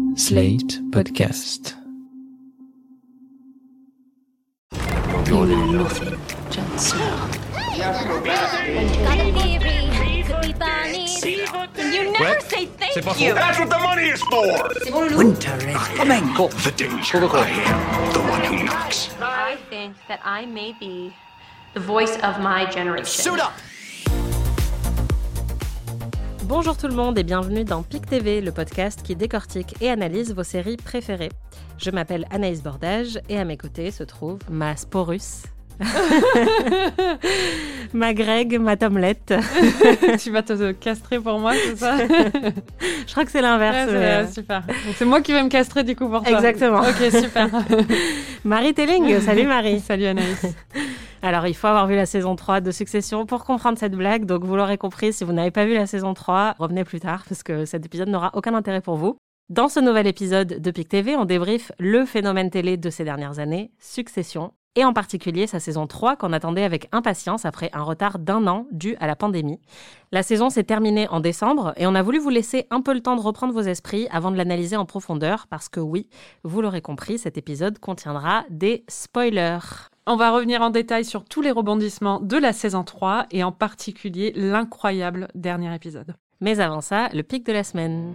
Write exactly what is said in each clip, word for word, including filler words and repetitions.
Slate Podcast. You know nothing, Jon Snow. Got a theory, could be bunnies. You never say thank you. That's what the money is for! Winter is coming. The danger. I am the one who knocks. I think that I may be the voice of my generation. Suit up! Bonjour tout le monde et bienvenue dans Pic T V, le podcast qui décortique et analyse vos séries préférées. Je m'appelle Anaïs Bordage et à mes côtés se trouve ma Sporus, ma Greg, ma Tomlette. Tu vas te castrer pour moi, c'est ça? Je crois que c'est l'inverse. Ouais, c'est, mais... super. Donc c'est moi qui vais me castrer du coup pour toi. Exactement. Ok, super. Marie Telling, salut Marie. Salut Anaïs. Alors, il faut avoir vu la saison trois de Succession pour comprendre cette blague. Donc, vous l'aurez compris, si vous n'avez pas vu la saison trois, revenez plus tard parce que cet épisode n'aura aucun intérêt pour vous. Dans ce nouvel épisode de Pic T V, on débriefe le phénomène télé de ces dernières années, Succession, et en particulier sa saison trois qu'on attendait avec impatience après un retard d'un an dû à la pandémie. La saison s'est terminée en décembre et on a voulu vous laisser un peu le temps de reprendre vos esprits avant de l'analyser en profondeur parce que oui, vous l'aurez compris, cet épisode contiendra des spoilers. On va revenir en détail sur tous les rebondissements de la saison trois et en particulier l'incroyable dernier épisode. Mais avant ça, le pic de la semaine.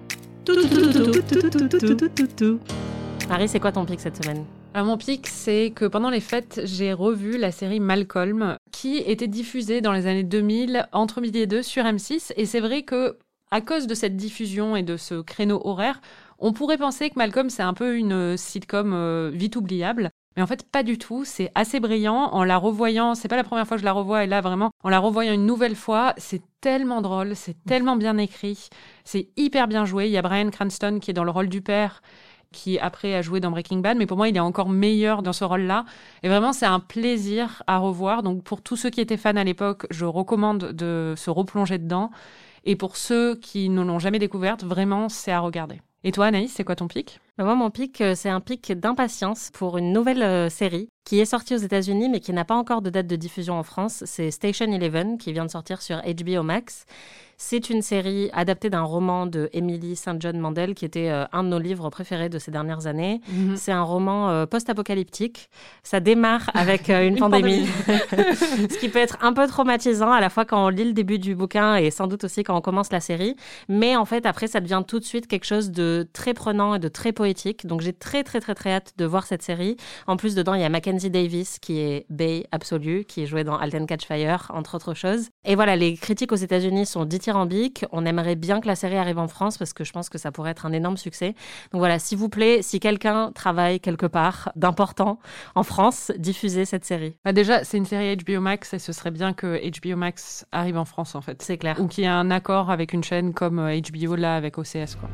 Marie, c'est quoi ton pic cette semaine ? Alors, mon pic, c'est que pendant les fêtes, j'ai revu la série Malcolm qui était diffusée dans les années deux mille entre midi et deux sur M six. Et c'est vrai que à cause de cette diffusion et de ce créneau horaire, on pourrait penser que Malcolm, c'est un peu une sitcom euh, vite oubliable. Mais en fait, pas du tout. C'est assez brillant. En la revoyant, c'est pas la première fois que je la revois. Et là, vraiment, en la revoyant une nouvelle fois, c'est tellement drôle, c'est tellement bien écrit. C'est hyper bien joué. Il y a Bryan Cranston qui est dans le rôle du père, qui après a joué dans Breaking Bad. Mais pour moi, il est encore meilleur dans ce rôle-là. Et vraiment, c'est un plaisir à revoir. Donc, pour tous ceux qui étaient fans à l'époque, je recommande de se replonger dedans. Et pour ceux qui ne l'ont jamais découverte, vraiment, c'est à regarder. Et toi, Anaïs, c'est quoi ton pic ? Bah moi, mon pic, c'est un pic d'impatience pour une nouvelle euh, série qui est sortie aux États-Unis mais qui n'a pas encore de date de diffusion en France. C'est Station Eleven qui vient de sortir sur H B O Max. C'est une série adaptée d'un roman de Emily Saint John Mandel qui était euh, un de nos livres préférés de ces dernières années. Mm-hmm. C'est un roman euh, post-apocalyptique. Ça démarre avec euh, une, une pandémie, pandémie. Ce qui peut être un peu traumatisant à la fois quand on lit le début du bouquin et sans doute aussi quand on commence la série. Mais en fait, après, ça devient tout de suite quelque chose de très prenant et de très poétique. Donc, j'ai très, très, très, très hâte de voir cette série. En plus, dedans, il y a Mackenzie Davis qui est Bae absolue, qui est jouée dans Halt and Catch Fire, entre autres choses. Et voilà, les critiques aux États-Unis sont dithyrambiques. On aimerait bien que la série arrive en France parce que je pense que ça pourrait être un énorme succès. Donc voilà, s'il vous plaît, si quelqu'un travaille quelque part d'important en France, diffusez cette série. Bah déjà, c'est une série H B O Max et ce serait bien que H B O Max arrive en France en fait. C'est clair. Ou qu'il y ait un accord avec une chaîne comme H B O là avec O C S quoi.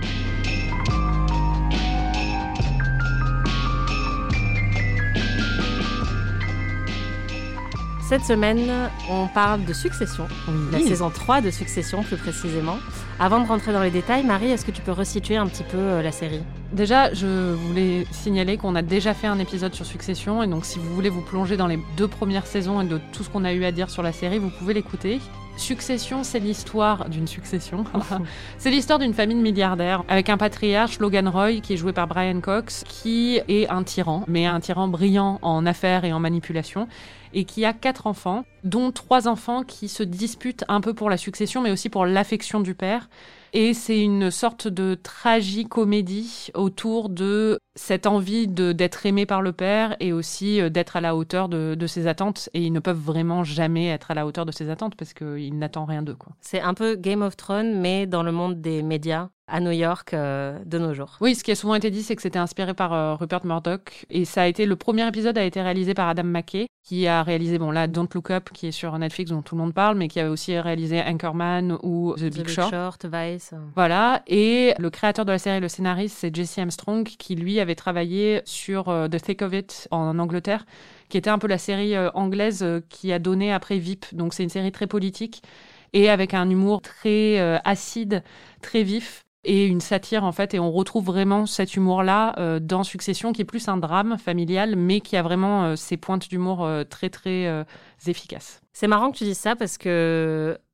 Cette semaine, on parle de Succession, oui. La saison trois de Succession plus précisément. Avant de rentrer dans les détails, Marie, est-ce que tu peux resituer un petit peu euh, la série ? Déjà, je voulais signaler qu'on a déjà fait un épisode sur Succession et donc si vous voulez vous plonger dans les deux premières saisons et de tout ce qu'on a eu à dire sur la série, vous pouvez l'écouter. Succession, c'est l'histoire d'une succession. C'est l'histoire d'une famille de milliardaires avec un patriarche, Logan Roy, qui est joué par Brian Cox, qui est un tyran, mais un tyran brillant en affaires et en manipulation, et qui a quatre enfants, dont trois enfants qui se disputent un peu pour la succession, mais aussi pour l'affection du père. Et c'est une sorte de tragicomédie autour de cette envie de, d'être aimé par le père et aussi d'être à la hauteur de, de ses attentes. Et ils ne peuvent vraiment jamais être à la hauteur de ses attentes parce qu'il n'attend rien d'eux, quoi. C'est un peu Game of Thrones, mais dans le monde des médias à New York euh, de nos jours. Oui, ce qui a souvent été dit, c'est que c'était inspiré par euh, Rupert Murdoch. Et ça a été, le premier épisode a été réalisé par Adam McKay, qui a réalisé, bon là, Don't Look Up, qui est sur Netflix, dont tout le monde parle, mais qui a aussi réalisé Anchorman ou The, The Big, Big Short. Short, Vice. Voilà. Et le créateur de la série, le scénariste, c'est Jesse Armstrong, qui lui avait travaillé sur euh, The Thick of It en Angleterre, qui était un peu la série euh, anglaise euh, qui a donné après V I P. Donc c'est une série très politique et avec un humour très euh, acide, très vif. Et une satire, en fait, et on retrouve vraiment cet humour-là euh, dans Succession, qui est plus un drame familial, mais qui a vraiment euh, ses pointes d'humour euh, très, très euh, efficaces. C'est marrant que tu dises ça, parce que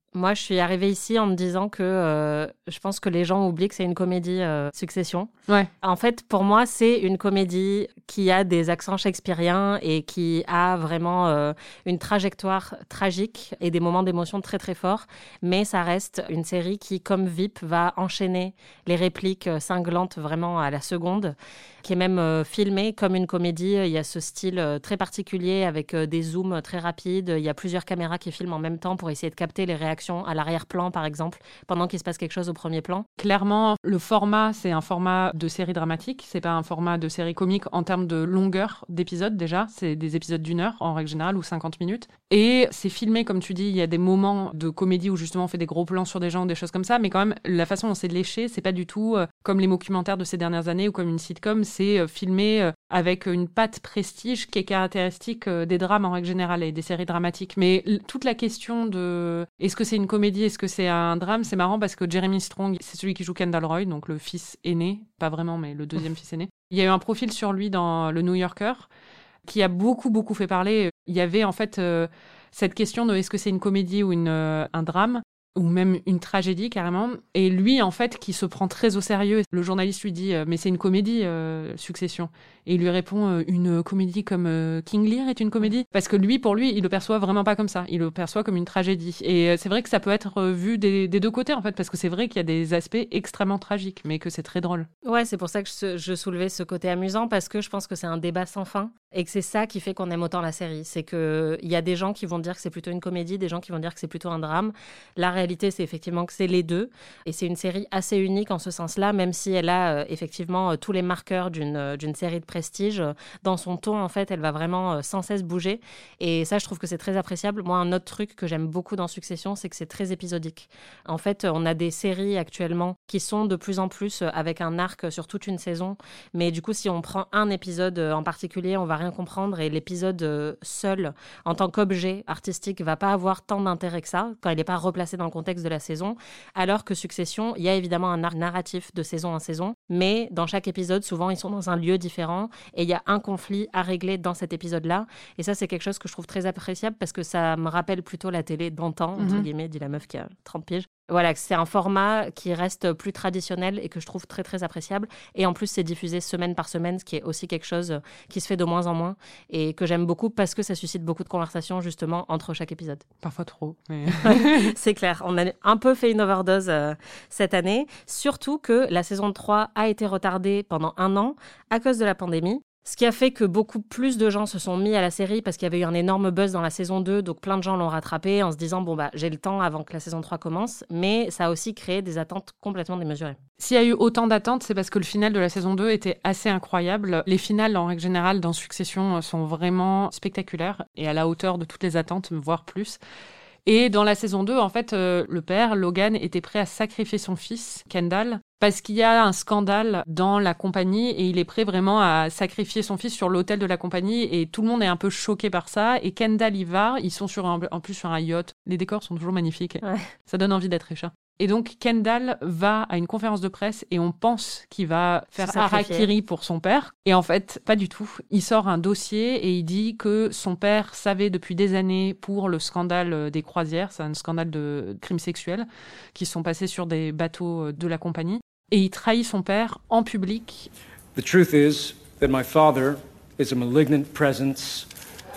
Moi, je suis arrivée ici en me disant que euh, je pense que les gens oublient que c'est une comédie euh, Succession. Ouais. En fait, pour moi, c'est une comédie qui a des accents shakespeariens et qui a vraiment euh, une trajectoire tragique et des moments d'émotion très très forts. Mais ça reste une série qui, comme V I P, va enchaîner les répliques cinglantes vraiment à la seconde, qui est même euh, filmée comme une comédie. Il y a ce style euh, très particulier avec euh, des zooms très rapides. Il y a plusieurs caméras qui filment en même temps pour essayer de capter les réactions à l'arrière-plan, par exemple, pendant qu'il se passe quelque chose au premier plan. Clairement, le format, c'est un format de série dramatique. C'est pas un format de série comique en termes de longueur d'épisodes, déjà. C'est des épisodes d'une heure, en règle générale, ou cinquante minutes. Et c'est filmé, comme tu dis, il y a des moments de comédie où justement on fait des gros plans sur des gens, des choses comme ça. Mais quand même, la façon dont c'est léché, c'est pas du tout euh, comme les documentaires de ces dernières années ou comme une sitcom. C'est euh, filmé euh, avec une patte prestige qui est caractéristique euh, des drames en règle générale et des séries dramatiques. Mais l- toute la question de est-ce que c'est une comédie, est-ce que c'est un drame, c'est marrant parce que Jeremy Strong, c'est celui qui joue Kendall Roy, donc le fils aîné, pas vraiment, mais le deuxième fils aîné. Il y a eu un profil sur lui dans le New Yorker qui a beaucoup, beaucoup fait parler. Il y avait en fait euh, cette question de est-ce que c'est une comédie ou une, euh, un drame, ou même une tragédie carrément. Et lui, en fait, qui se prend très au sérieux. Le journaliste lui dit euh, « Mais c'est une comédie, euh, Succession ». Et il lui répond euh, « Une comédie comme euh, King Lear est une comédie ?» Parce que lui, pour lui, il le perçoit vraiment pas comme ça. Il le perçoit comme une tragédie. Et euh, c'est vrai que ça peut être euh, vu des, des deux côtés, en fait, parce que c'est vrai qu'il y a des aspects extrêmement tragiques, mais que c'est très drôle. Ouais, c'est pour ça que je, je soulevais ce côté amusant, parce que je pense que c'est un débat sans fin et que c'est ça qui fait qu'on aime autant la série. C'est qu'il y a des gens qui vont dire que c'est plutôt une comédie, des gens qui vont dire que c'est plutôt un drame. La réalité, c'est effectivement que c'est les deux. Et c'est une série assez unique en ce sens-là, même si elle a euh, effectivement euh, tous les marqueurs d'une, euh, d'une série de prestige. Dans son ton, en fait, elle va vraiment euh, sans cesse bouger. Et ça, je trouve que c'est très appréciable. Moi, un autre truc que j'aime beaucoup dans Succession, c'est que c'est très épisodique. En fait, on a des séries actuellement qui sont de plus en plus euh, avec un arc sur toute une saison. Mais du coup, si on prend un épisode euh, en particulier, on va rien comprendre. Et l'épisode euh, seul, en tant qu'objet artistique, va pas avoir tant d'intérêt que ça, quand il n'est pas replacé dans le contexte de la saison. Alors que Succession, il y a évidemment un arc narratif de saison en saison, mais dans chaque épisode, souvent, ils sont dans un lieu différent et il y a un conflit à régler dans cet épisode-là. Et ça, c'est quelque chose que je trouve très appréciable parce que ça me rappelle plutôt la télé d'antan, entre Mhm. guillemets, dit la meuf qui a trente piges. Voilà, c'est un format qui reste plus traditionnel et que je trouve très, très appréciable. Et en plus, c'est diffusé semaine par semaine, ce qui est aussi quelque chose qui se fait de moins en moins et que j'aime beaucoup parce que ça suscite beaucoup de conversations, justement, entre chaque épisode. Parfois trop, mais... C'est clair, on a un peu fait une overdose euh, cette année, surtout que la saison trois a été retardée pendant un an à cause de la pandémie. Ce qui a fait que beaucoup plus de gens se sont mis à la série parce qu'il y avait eu un énorme buzz dans la saison deux, donc plein de gens l'ont rattrapé en se disant « bon bah j'ai le temps avant que la saison trois commence », mais ça a aussi créé des attentes complètement démesurées. S'il y a eu autant d'attentes, c'est parce que le final de la saison deux était assez incroyable. Les finales, en règle générale, dans Succession, sont vraiment spectaculaires et à la hauteur de toutes les attentes, voire plus. Et dans la saison deux, en fait, euh, le père, Logan, était prêt à sacrifier son fils, Kendall, parce qu'il y a un scandale dans la compagnie et il est prêt vraiment à sacrifier son fils sur l'autel de la compagnie et tout le monde est un peu choqué par ça. Et Kendall y va, ils sont sur un, en plus sur un yacht. Les décors sont toujours magnifiques. Ouais. Ça donne envie d'être riche. Et donc, Kendall va à une conférence de presse et on pense qu'il va faire Sacrifier. harakiri pour son père. Et en fait, pas du tout. Il sort un dossier et il dit que son père savait depuis des années pour le scandale des croisières. C'est un scandale de crimes sexuels qui sont passés sur des bateaux de la compagnie. Et il trahit son père en public. The truth is that my father is a malignant presence,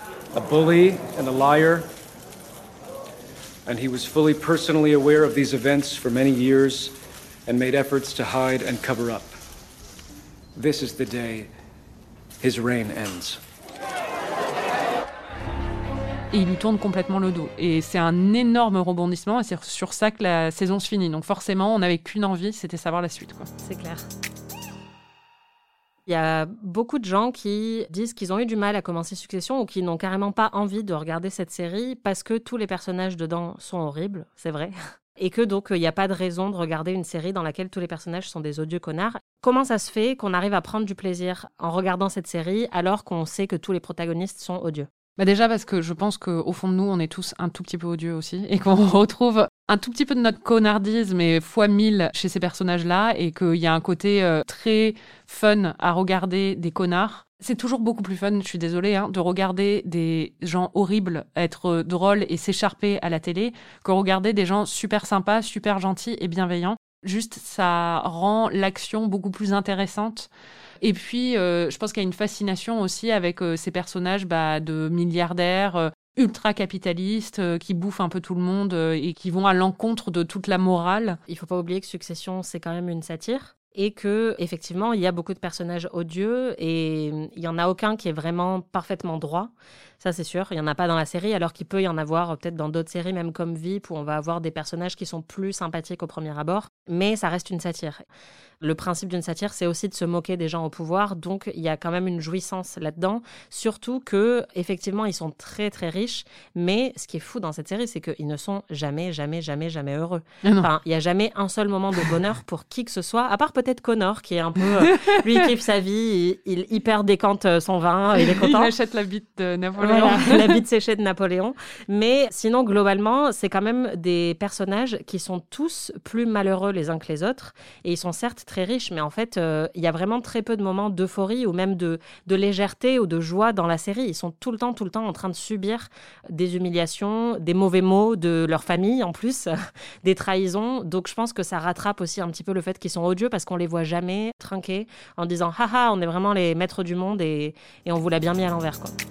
a bully and a liar. And he was fully personally aware of these events for many years and made efforts to hide and cover up. This is the day his reign ends. Et il lui tourne complètement le dos. Et c'est un énorme rebondissement et c'est sur ça que la saison se finit. Donc forcément, on n'avait qu'une envie, c'était savoir la suite, quoi. C'est clair. Il y a beaucoup de gens qui disent qu'ils ont eu du mal à commencer Succession ou qui n'ont carrément pas envie de regarder cette série parce que tous les personnages dedans sont horribles, c'est vrai. Et que donc, il n'y a pas de raison de regarder une série dans laquelle tous les personnages sont des odieux connards. Comment ça se fait qu'on arrive à prendre du plaisir en regardant cette série alors qu'on sait que tous les protagonistes sont odieux ? Bah déjà parce que je pense qu'au fond de nous, on est tous un tout petit peu odieux aussi et qu'on retrouve un tout petit peu de notre connardise, mais fois mille chez ces personnages-là, et qu'il y a un côté euh, très fun à regarder des connards. C'est toujours beaucoup plus fun, je suis désolée, hein, de regarder des gens horribles être drôles et s'écharper à la télé que regarder des gens super sympas, super gentils et bienveillants. Juste, ça rend l'action beaucoup plus intéressante. Et puis, euh, je pense qu'il y a une fascination aussi avec euh, ces personnages bah, de milliardaires, euh, ultra-capitalistes, euh, qui bouffent un peu tout le monde euh, et qui vont à l'encontre de toute la morale. Il faut pas oublier que Succession, c'est quand même une satire. Et que effectivement, il y a beaucoup de personnages odieux et il y en a aucun qui est vraiment parfaitement droit. Ça, c'est sûr. Il y en a pas dans la série, alors qu'il peut y en avoir peut-être dans d'autres séries, même comme V I P, où on va avoir des personnages qui sont plus sympathiques au premier abord. Mais ça reste une satire. Le principe d'une satire, c'est aussi de se moquer des gens au pouvoir. Donc, il y a quand même une jouissance là-dedans. Surtout que, effectivement, ils sont très, très riches. Mais ce qui est fou dans cette série, c'est qu'ils ne sont jamais, jamais, jamais, jamais heureux. Enfin, il n'y a jamais un seul moment de bonheur pour qui que ce soit, à part peut-être Connor, qui est un peu... Euh, lui, il kiffe sa vie, il, il hyper décante son vin, il est content. Il achète la bite de Napoléon. Voilà, la bite séchée de Napoléon. Mais sinon, globalement, c'est quand même des personnages qui sont tous plus malheureux les uns que les autres. Et ils sont certes très riches, mais en fait, euh, il y a vraiment très peu de moments d'euphorie ou même de, de légèreté ou de joie dans la série. Ils sont tout le temps, tout le temps en train de subir des humiliations, des mauvais mots de leur famille en plus, des trahisons. Donc, je pense que ça rattrape aussi un petit peu le fait qu'ils sont odieux parce qu'on les voit jamais trinquer en disant « Haha, on est vraiment les maîtres du monde et, et on vous l'a bien mis à l'envers. » quoi.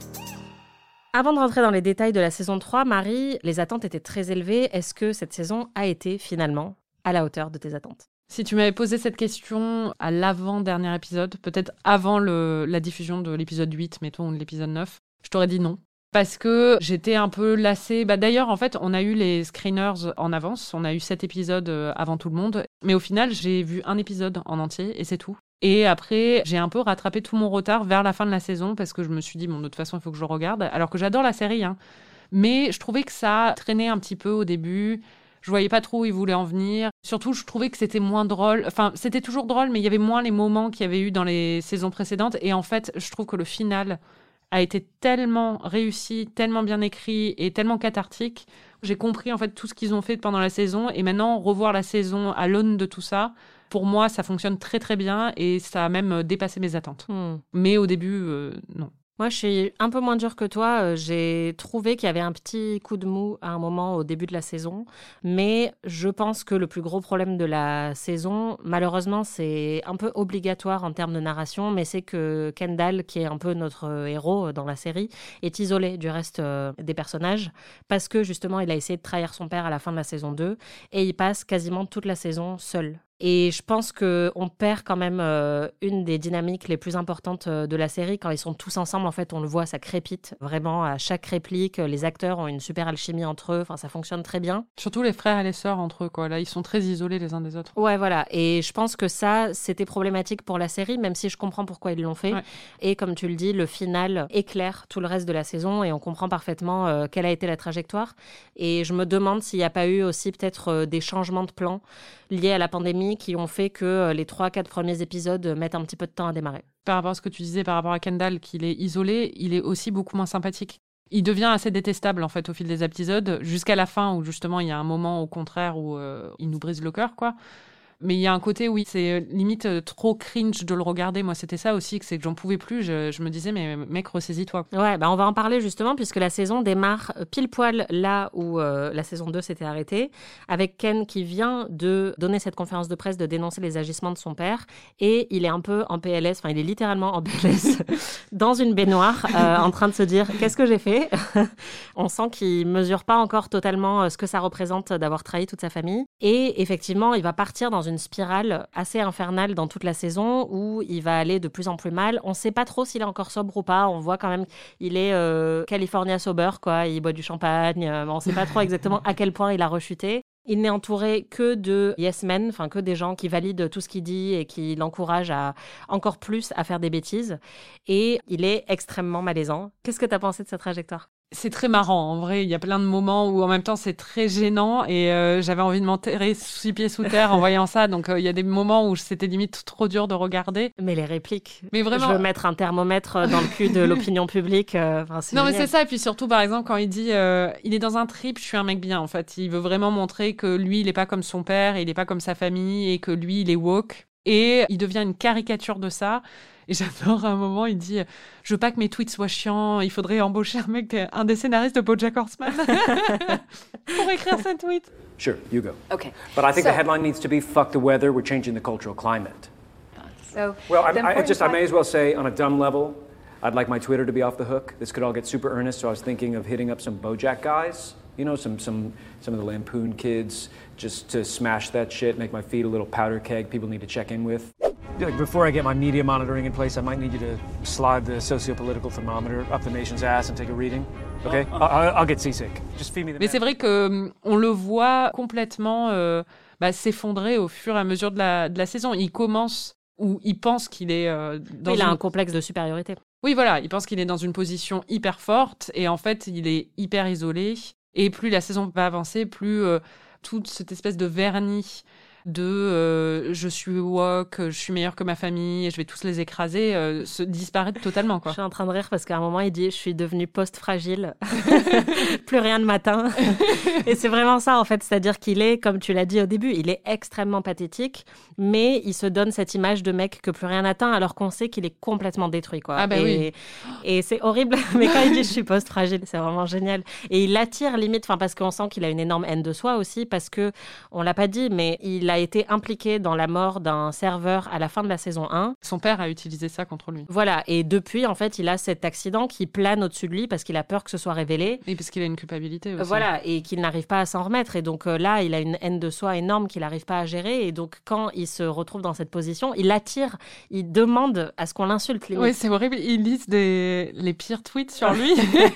Avant de rentrer dans les détails de la saison trois, Marie, les attentes étaient très élevées. Est-ce que cette saison a été finalement à la hauteur de tes attentes ? Si tu m'avais posé cette question à l'avant-dernier épisode, peut-être avant le, la diffusion de l'épisode huit, mettons, ou de l'épisode neuf, je t'aurais dit non. Parce que j'étais un peu lassée. Bah, d'ailleurs, en fait, on a eu les screeners en avance. On a eu sept épisodes avant tout le monde. Mais au final, j'ai vu un épisode en entier et c'est tout. Et après, j'ai un peu rattrapé tout mon retard vers la fin de la saison parce que je me suis dit, bon, de toute façon, il faut que je le regarde. Alors que j'adore la série, hein. Mais je trouvais que ça traînait un petit peu au début. Je voyais pas trop où ils voulaient en venir. Surtout, je trouvais que c'était moins drôle. Enfin, c'était toujours drôle, mais il y avait moins les moments qu'il y avait eu dans les saisons précédentes. Et en fait, je trouve que le final a été tellement réussi, tellement bien écrit et tellement cathartique. J'ai compris en fait tout ce qu'ils ont fait pendant la saison. Et maintenant, revoir la saison à l'aune de tout ça, pour moi, ça fonctionne très très bien et ça a même dépassé mes attentes. Hmm. Mais au début, euh, non. Moi, je suis un peu moins dure que toi. J'ai trouvé qu'il y avait un petit coup de mou à un moment au début de la saison. Mais je pense que le plus gros problème de la saison, malheureusement, c'est un peu obligatoire en termes de narration, mais c'est que Kendall, qui est un peu notre héros dans la série, est isolé du reste des personnages parce que, justement, il a essayé de trahir son père à la fin de la saison deux et il passe quasiment toute la saison seul. Et je pense qu'on perd quand même euh, une des dynamiques les plus importantes de la série. Quand ils sont tous ensemble, en fait, on le voit, ça crépite. Vraiment, à chaque réplique, les acteurs ont une super alchimie entre eux. Enfin, ça fonctionne très bien. Surtout les frères et les sœurs entre eux, quoi. Là, ils sont très isolés les uns des autres. Ouais, voilà. Et je pense que ça, c'était problématique pour la série, même si je comprends pourquoi ils l'ont fait. Ouais. Et comme tu le dis, le final éclaire tout le reste de la saison et on comprend parfaitement euh, quelle a été la trajectoire. Et je me demande s'il n'y a pas eu aussi peut-être euh, des changements de plan liés à la pandémie qui ont fait que les trois quatre premiers épisodes mettent un petit peu de temps à démarrer. Par rapport à ce que tu disais par rapport à Kendall, qu'il est isolé, il est aussi beaucoup moins sympathique. Il devient assez détestable en fait au fil des épisodes, jusqu'à la fin où justement il y a un moment au contraire où euh, il nous brise le cœur, quoi. Mais il y a un côté, oui, c'est limite trop cringe de le regarder. Moi, c'était ça aussi, que c'est que j'en pouvais plus. Je, je me disais, mais mec, ressaisis-toi. Ouais, bah on va en parler justement, puisque la saison démarre pile poil là où euh, la saison deux s'était arrêtée, avec Ken qui vient de donner cette conférence de presse, de dénoncer les agissements de son père. Et il est un peu en P L S, enfin, il est littéralement en P L S, dans une baignoire, euh, en train de se dire, qu'est-ce que j'ai fait ? On sent qu'il mesure pas encore totalement ce que ça représente d'avoir trahi toute sa famille. Et effectivement, il va partir dans une une spirale assez infernale dans toute la saison où il va aller de plus en plus mal. On ne sait pas trop s'il est encore sobre ou pas. On voit quand même qu'il est euh, California sober, quoi. Il boit du champagne. Euh, on ne sait pas trop exactement à quel point il a rechuté. Il n'est entouré que de yes men, enfin que des gens qui valident tout ce qu'il dit et qui l'encouragent à encore plus à faire des bêtises. Et il est extrêmement malaisant. Qu'est-ce que tu as pensé de sa trajectoire ? C'est très marrant, en vrai. Il y a plein de moments où, en même temps, c'est très gênant et euh, j'avais envie de m'enterrer six pieds sous terre en voyant ça. Donc, euh, il y a des moments où c'était limite trop dur de regarder. Mais les répliques. Mais vraiment... Je veux mettre un thermomètre dans le cul de l'opinion publique. Euh, c'est non, génial. mais c'est ça. Et puis surtout, par exemple, quand il dit euh, il est dans un trip, je suis un mec bien, en fait. Il veut vraiment montrer que lui, il n'est pas comme son père, il n'est pas comme sa famille et que lui, il est woke. Et il devient une caricature de ça. Et j'adore, à un moment, il dit « Je veux pas que mes tweets soient chiants, il faudrait embaucher un mec, un des scénaristes de BoJack Horseman pour écrire ce tweet. » Sure, you go. Okay. But I think So- the headline needs to be "Fuck the weather, we're changing the cultural climate." So, Well, I, the I, I just I important may as well say on a dumb level, I'd like my Twitter to be off the hook. This could all get super earnest, so I was thinking of hitting up some BoJack guys. You know, some some some of the Lampoon kids, just to smash that shit, make my feet a little powder keg people need to check in with. Like before I get my media monitoring in place, I might need you to slide the socio-political thermometer up the nation's ass and take a reading. Okay, Oh, oh. I'll, I'll get seasick. Just feed me the. Mais c'est vrai qu'on le voit complètement euh, bah, s'effondrer au fur et à mesure de la, de la saison. Il commence, ou il pense qu'il est euh, dans Il une... a un complexe de supériorité. Oui, voilà, il pense qu'il est dans une position hyper forte et en fait, il est hyper isolé. Et plus la saison va avancer, plus euh, toute cette espèce de vernis de euh, je suis woke, je suis meilleur que ma famille et je vais tous les écraser, euh, se disparaît totalement, quoi. Je suis en train de rire parce qu'à un moment, il dit « Je suis devenue post-fragile. Plus rien de matin. » Et c'est vraiment ça, en fait. C'est-à-dire qu'il est, comme tu l'as dit au début, il est extrêmement pathétique, mais il se donne cette image de mec que plus rien n'atteint alors qu'on sait qu'il est complètement détruit, quoi. Ah bah et, oui. Et c'est horrible, mais quand il dit « Je suis post-fragile », c'est vraiment génial. Et il attire limite, enfin parce qu'on sent qu'il a une énorme haine de soi aussi, parce que, on l'a pas dit, mais il a été impliqué dans la mort d'un serveur à la fin de la saison un. Son père a utilisé ça contre lui. Voilà, et depuis, en fait, il a cet accident qui plane au-dessus de lui parce qu'il a peur que ce soit révélé. Et parce qu'il a une culpabilité aussi. Voilà, et qu'il n'arrive pas à s'en remettre. Et donc euh, là, il a une haine de soi énorme qu'il n'arrive pas à gérer. Et donc, quand il se retrouve dans cette position, il attire, il demande à ce qu'on l'insulte. limite. Oui, c'est horrible. Il lise des... les pires tweets sur lui.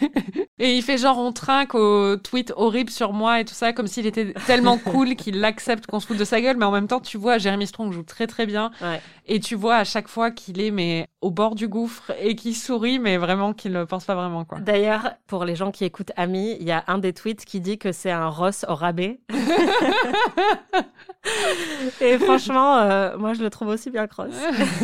Et il fait genre, on trinque aux tweets horribles sur moi et tout ça, comme s'il était tellement cool qu'il accepte qu'on se foute de sa gueule. Mais en même temps, tu vois, Jeremy Strong joue très très bien. Ouais. Et tu vois à chaque fois qu'il est mais, au bord du gouffre et qu'il sourit, mais vraiment qu'il ne pense pas vraiment, quoi. D'ailleurs, pour les gens qui écoutent Ami, il y a un des tweets qui dit que c'est un Ross au rabais. Et franchement, euh, moi, je le trouve aussi bien cross.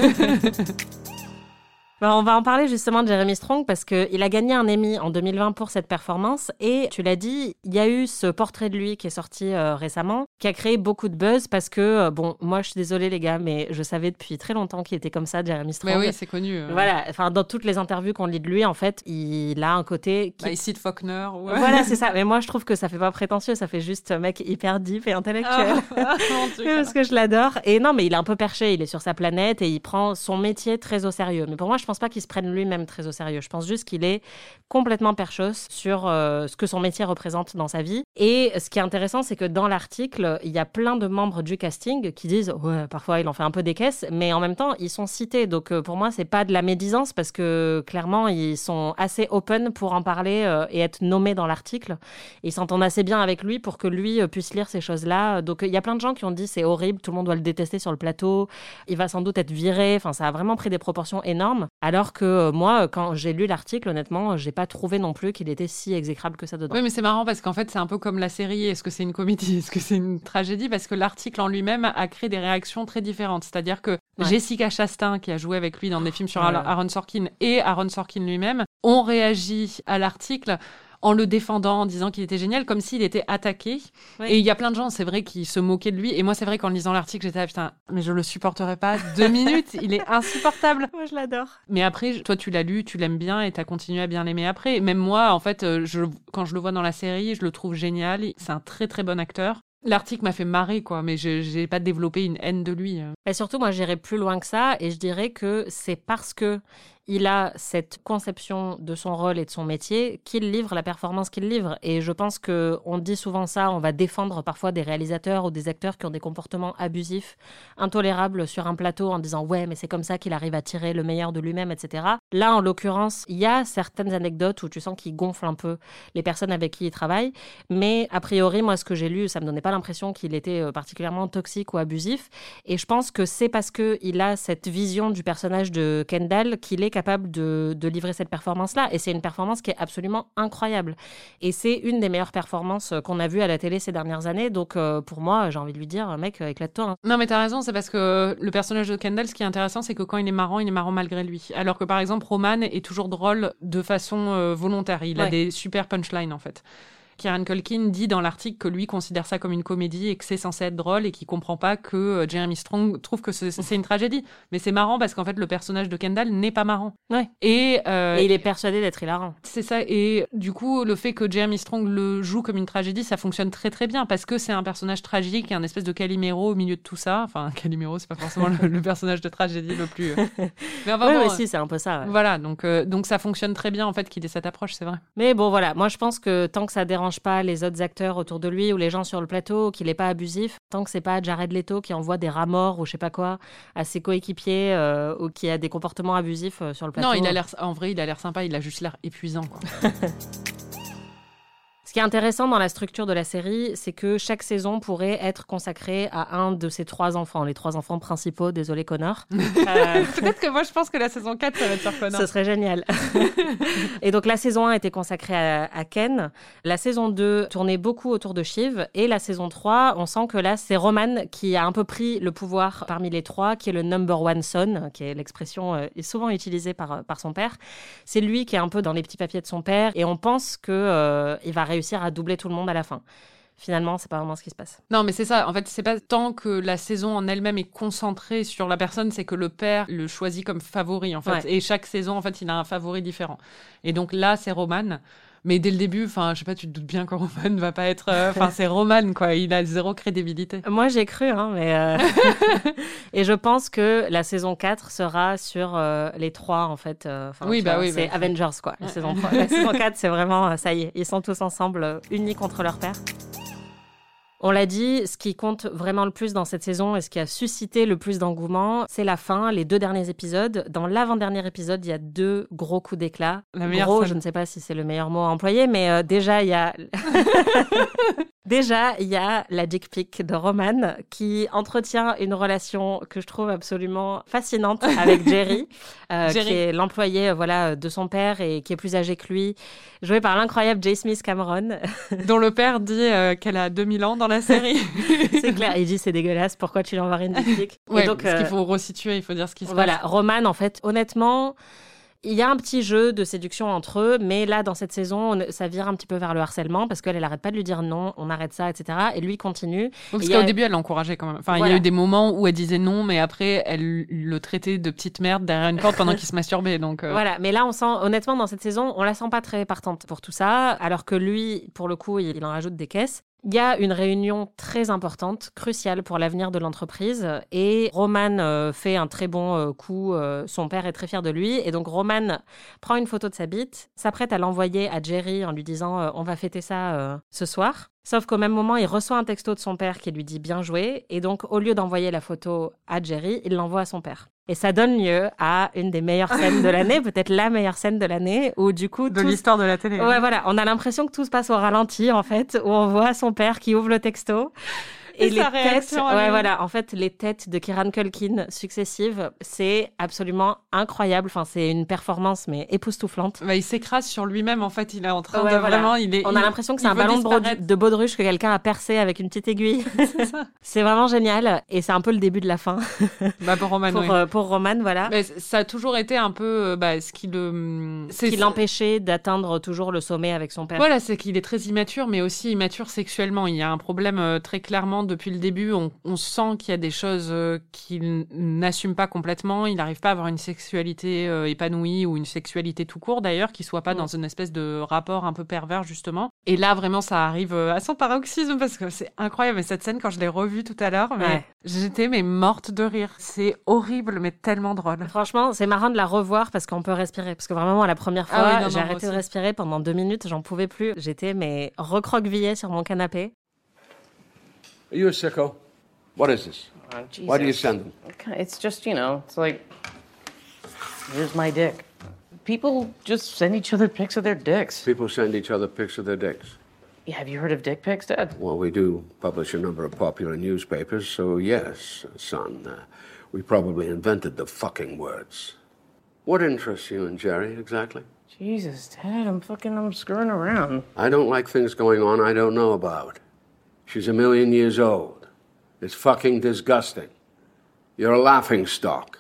Ben, on va en parler justement de Jeremy Strong parce qu'il a gagné un Emmy en deux mille vingt pour cette performance et tu l'as dit, il y a eu ce portrait de lui qui est sorti euh, récemment qui a créé beaucoup de buzz parce que, euh, bon, moi je suis désolée les gars, mais je savais depuis très longtemps qu'il était comme ça, Jeremy Strong. Mais oui, c'est connu. Euh... Voilà, enfin dans toutes les interviews qu'on lit de lui, en fait, il a un côté... Qui... Bah, il cite Faulkner. Ouais. Voilà, c'est ça. Mais moi je trouve que ça fait pas prétentieux, ça fait juste mec hyper deep et intellectuel. Ah, en tout cas. Parce que je l'adore. Et non, mais il est un peu perché, il est sur sa planète et il prend son métier très au sérieux. Mais pour moi, je pense pas qu'il se prenne lui-même très au sérieux. Je pense juste qu'il est complètement perchos sur euh, ce que son métier représente dans sa vie. Et ce qui est intéressant, c'est que dans l'article, il y a plein de membres du casting qui disent « Ouais, parfois il en fait un peu des caisses », mais en même temps, ils sont cités. Donc euh, pour moi, c'est pas de la médisance parce que clairement, ils sont assez open pour en parler euh, et être nommés dans l'article. Ils s'entendent assez bien avec lui pour que lui euh, puisse lire ces choses-là. Donc il y a plein de gens qui ont dit « C'est horrible, tout le monde doit le détester sur le plateau, il va sans doute être viré ». Enfin, ça a vraiment pris des proportions énormes. Alors que euh, moi, quand j'ai lu l'article, honnêtement, j'ai pas trouvé non plus qu'il était si exécrable que ça dedans. Oui, mais c'est marrant parce qu'en fait, c'est un peu comme la série. Est-ce que c'est une comédie? Est-ce que c'est une tragédie? Parce que l'article en lui-même a créé des réactions très différentes. C'est-à-dire que ouais. Jessica Chastain, qui a joué avec lui dans des films sur ouais. Aaron Sorkin, et Aaron Sorkin lui-même ont réagi à l'article en le défendant, en disant qu'il était génial, comme s'il était attaqué. Oui. Et il y a plein de gens, c'est vrai, qui se moquaient de lui. Et moi, c'est vrai qu'en lisant l'article, j'étais là, putain, mais je le supporterai pas deux minutes. Il est insupportable. Moi, je l'adore. Mais après, toi, tu l'as lu, tu l'aimes bien et t'as continué à bien l'aimer après. Même moi, en fait, je, quand je le vois dans la série, je le trouve génial. C'est un très, très bon acteur. L'article m'a fait marrer, quoi, mais je n'ai pas développé une haine de lui. Et surtout, moi, j'irais plus loin que ça, et je dirais que c'est parce que il a cette conception de son rôle et de son métier qu'il livre la performance qu'il livre. Et je pense qu'on dit souvent ça, on va défendre parfois des réalisateurs ou des acteurs qui ont des comportements abusifs, intolérables sur un plateau en disant « Ouais, mais c'est comme ça qu'il arrive à tirer le meilleur de lui-même, et cetera » Là, en l'occurrence, il y a certaines anecdotes où tu sens qu'il gonfle un peu les personnes avec qui il travaille. Mais a priori, moi, ce que j'ai lu, ça me donnait pas l'impression qu'il était particulièrement toxique ou abusif. Et je pense que c'est parce qu'il a cette vision du personnage de Kendall qu'il est capable de, de livrer cette performance-là. Et c'est une performance qui est absolument incroyable. Et c'est une des meilleures performances qu'on a vues à la télé ces dernières années. Donc, euh, pour moi, j'ai envie de lui dire, mec, éclate-toi. Hein. Non, mais t'as raison, c'est parce que le personnage de Kendall, ce qui est intéressant, c'est que quand il est marrant, il est marrant malgré lui. Alors que, par exemple, Roman est toujours drôle de façon euh, volontaire. Il ouais. a des super punchlines, en fait. Kieran Culkin dit dans l'article que lui considère ça comme une comédie et que c'est censé être drôle et qu'il comprend pas que Jeremy Strong trouve que c'est, c'est une tragédie. Mais c'est marrant parce qu'en fait, le personnage de Kendall n'est pas marrant. Ouais. Et, euh, et il est persuadé d'être hilarant. C'est ça. Et du coup, le fait que Jeremy Strong le joue comme une tragédie, ça fonctionne très très bien parce que c'est un personnage tragique et un espèce de Calimero au milieu de tout ça. Enfin, Calimero, c'est pas forcément le, le personnage de tragédie le plus... Mais enfin, oui, bon, aussi, c'est un peu ça. Ouais. Voilà, donc, euh, donc ça fonctionne très bien en fait qu'il ait cette approche, c'est vrai. Mais bon, voilà. Moi, je pense que tant que ça dérange pas les autres acteurs autour de lui ou les gens sur le plateau, qu'il n'est pas abusif, tant que c'est pas Jared Leto qui envoie des rats morts ou je sais pas quoi à ses coéquipiers euh, ou qui a des comportements abusifs euh, sur le plateau. Non, il a l'air, en vrai, il a l'air sympa, il a juste l'air épuisant, quoi. Ce qui est intéressant dans la structure de la série, c'est que chaque saison pourrait être consacrée à un de ses trois enfants, les trois enfants principaux, désolé Connor. Euh... Peut-être que moi je pense que la saison quatre, ça va être sur Connor. Ce serait génial. Et donc la saison un était consacrée à, à Ken, la saison deux tournait beaucoup autour de Shiv, et la saison trois, on sent que là c'est Roman qui a un peu pris le pouvoir parmi les trois, qui est le number one son, qui est l'expression euh, est souvent utilisée par, par son père. C'est lui qui est un peu dans les petits papiers de son père, et on pense qu'il euh, va réussir réussir à doubler tout le monde à la fin. Finalement, c'est pas vraiment ce qui se passe. Non, mais c'est ça. En fait, c'est pas tant que la saison en elle-même est concentrée sur la personne, c'est que le père le choisit comme favori, en fait. Ouais. Et chaque saison, en fait, il a un favori différent. Et donc là, c'est Roman. Mais dès le début, enfin, je sais pas, tu te doutes bien que Roman va pas être... Enfin, euh, c'est Roman, quoi. Il a zéro crédibilité. Moi, j'ai cru, hein, mais... Euh... Et je pense que la saison quatre sera sur euh, les trois, en fait. Euh, oui, bah vois, oui. C'est bah, Avengers, quoi, la saison trois. La saison quatre, c'est vraiment... Ça y est, ils sont tous ensemble, euh, unis contre leur père. On l'a dit, ce qui compte vraiment le plus dans cette saison et ce qui a suscité le plus d'engouement, c'est la fin, les deux derniers épisodes. Dans l'avant-dernier épisode, il y a deux gros coups d'éclat. La meilleure gros, scène. Je ne sais pas si c'est le meilleur mot à employer, mais euh, déjà, il y a... Déjà, il y a la dick pic de Roman qui entretient une relation que je trouve absolument fascinante avec Jerry, euh, Jerry. qui est l'employé voilà, de son père et qui est plus âgé que lui, joué par l'incroyable J. Smith Cameron. Dont le père dit euh, qu'elle a deux mille ans dans la série. C'est clair, il dit c'est dégueulasse, pourquoi tu lui envoies une dick pic? Ouais, donc, parce euh, qu'il faut resituer, il faut dire ce qui se voilà, passe. Voilà, Roman, en fait, honnêtement... Il y a un petit jeu de séduction entre eux, mais là, dans cette saison, on, ça vire un petit peu vers le harcèlement parce qu'elle, elle arrête pas de lui dire non, on arrête ça, et cetera. Et lui continue. Oui, parce et qu'au a... début, elle l'encourageait quand même. Enfin, voilà. Il y a eu des moments où elle disait non, mais après, elle le traitait de petite merde derrière une porte pendant qu'il se masturbait. Donc, euh... Voilà, mais là, on sent, honnêtement, dans cette saison, on la sent pas très partante pour tout ça, alors que lui, pour le coup, il, il en rajoute des caisses. Il y a une réunion très importante, cruciale pour l'avenir de l'entreprise et Roman euh, fait un très bon euh, coup, euh, son père est très fier de lui et donc Roman prend une photo de sa bite, s'apprête à l'envoyer à Jerry en lui disant euh, « on va fêter ça euh, ce soir ». Sauf qu'au même moment, il reçoit un texto de son père qui lui dit « bien joué » et donc au lieu d'envoyer la photo à Jerry, il l'envoie à son père. Et ça donne lieu à une des meilleures scènes de l'année, peut-être la meilleure scène de l'année, où du coup... De tout... l'histoire de la télé. Ouais, voilà. On a l'impression que tout se passe au ralenti, en fait, où on voit son père qui ouvre le texto. Et, et les têtes, ouais, voilà. En fait, les têtes de Kieran Culkin successives, c'est absolument incroyable. Enfin, c'est une performance, mais époustouflante. Bah, il s'écrase sur lui-même, en fait. Il est en train ouais, de voilà. vraiment... Il est, On il, a l'impression que c'est un ballon de, brodu, de baudruche que quelqu'un a percé avec une petite aiguille. C'est ça. C'est vraiment génial. Et c'est un peu le début de la fin. Bah, pour Roman, pour, oui. euh, pour Roman, voilà. Mais ça a toujours été un peu bah, ce qui le... C'est, qui l'empêchait d'atteindre toujours le sommet avec son père. Voilà, c'est qu'il est très immature, mais aussi immature sexuellement. Il y a un problème euh, très clairement depuis le début. On On sent qu'il y a des choses euh, qu'il n'assume pas complètement. Il n'arrive pas à avoir une sexualité euh, épanouie ou une sexualité tout court d'ailleurs, qui soit pas mmh. dans une espèce de rapport un peu pervers justement. Et là vraiment ça arrive euh, à son paroxysme parce que c'est incroyable. Mais cette scène quand je l'ai revue tout à l'heure, mais ouais. j'étais mais morte de rire. C'est horrible mais tellement drôle. Franchement c'est marrant de la revoir parce qu'on peut respirer. Parce que vraiment la première fois ah oui, non, j'ai non, arrêté de respirer pendant deux minutes. J'en pouvais plus. J'étais mais recroquevillée sur mon canapé. Are you a sicko? What is this? Oh, Why do you send them? It's just, you know, it's like, here's my dick. People just send each other pics of their dicks. People send each other pics of their dicks. Yeah, have you heard of dick pics, Dad? Well, we do publish a number of popular newspapers, so yes, son. Uh, we probably invented the fucking words. What interests you in Jerry, exactly? Jesus, Dad, I'm fucking, I'm screwing around. I don't like things going on I don't know about. She's a million years old. It's fucking disgusting. You're a laughingstock.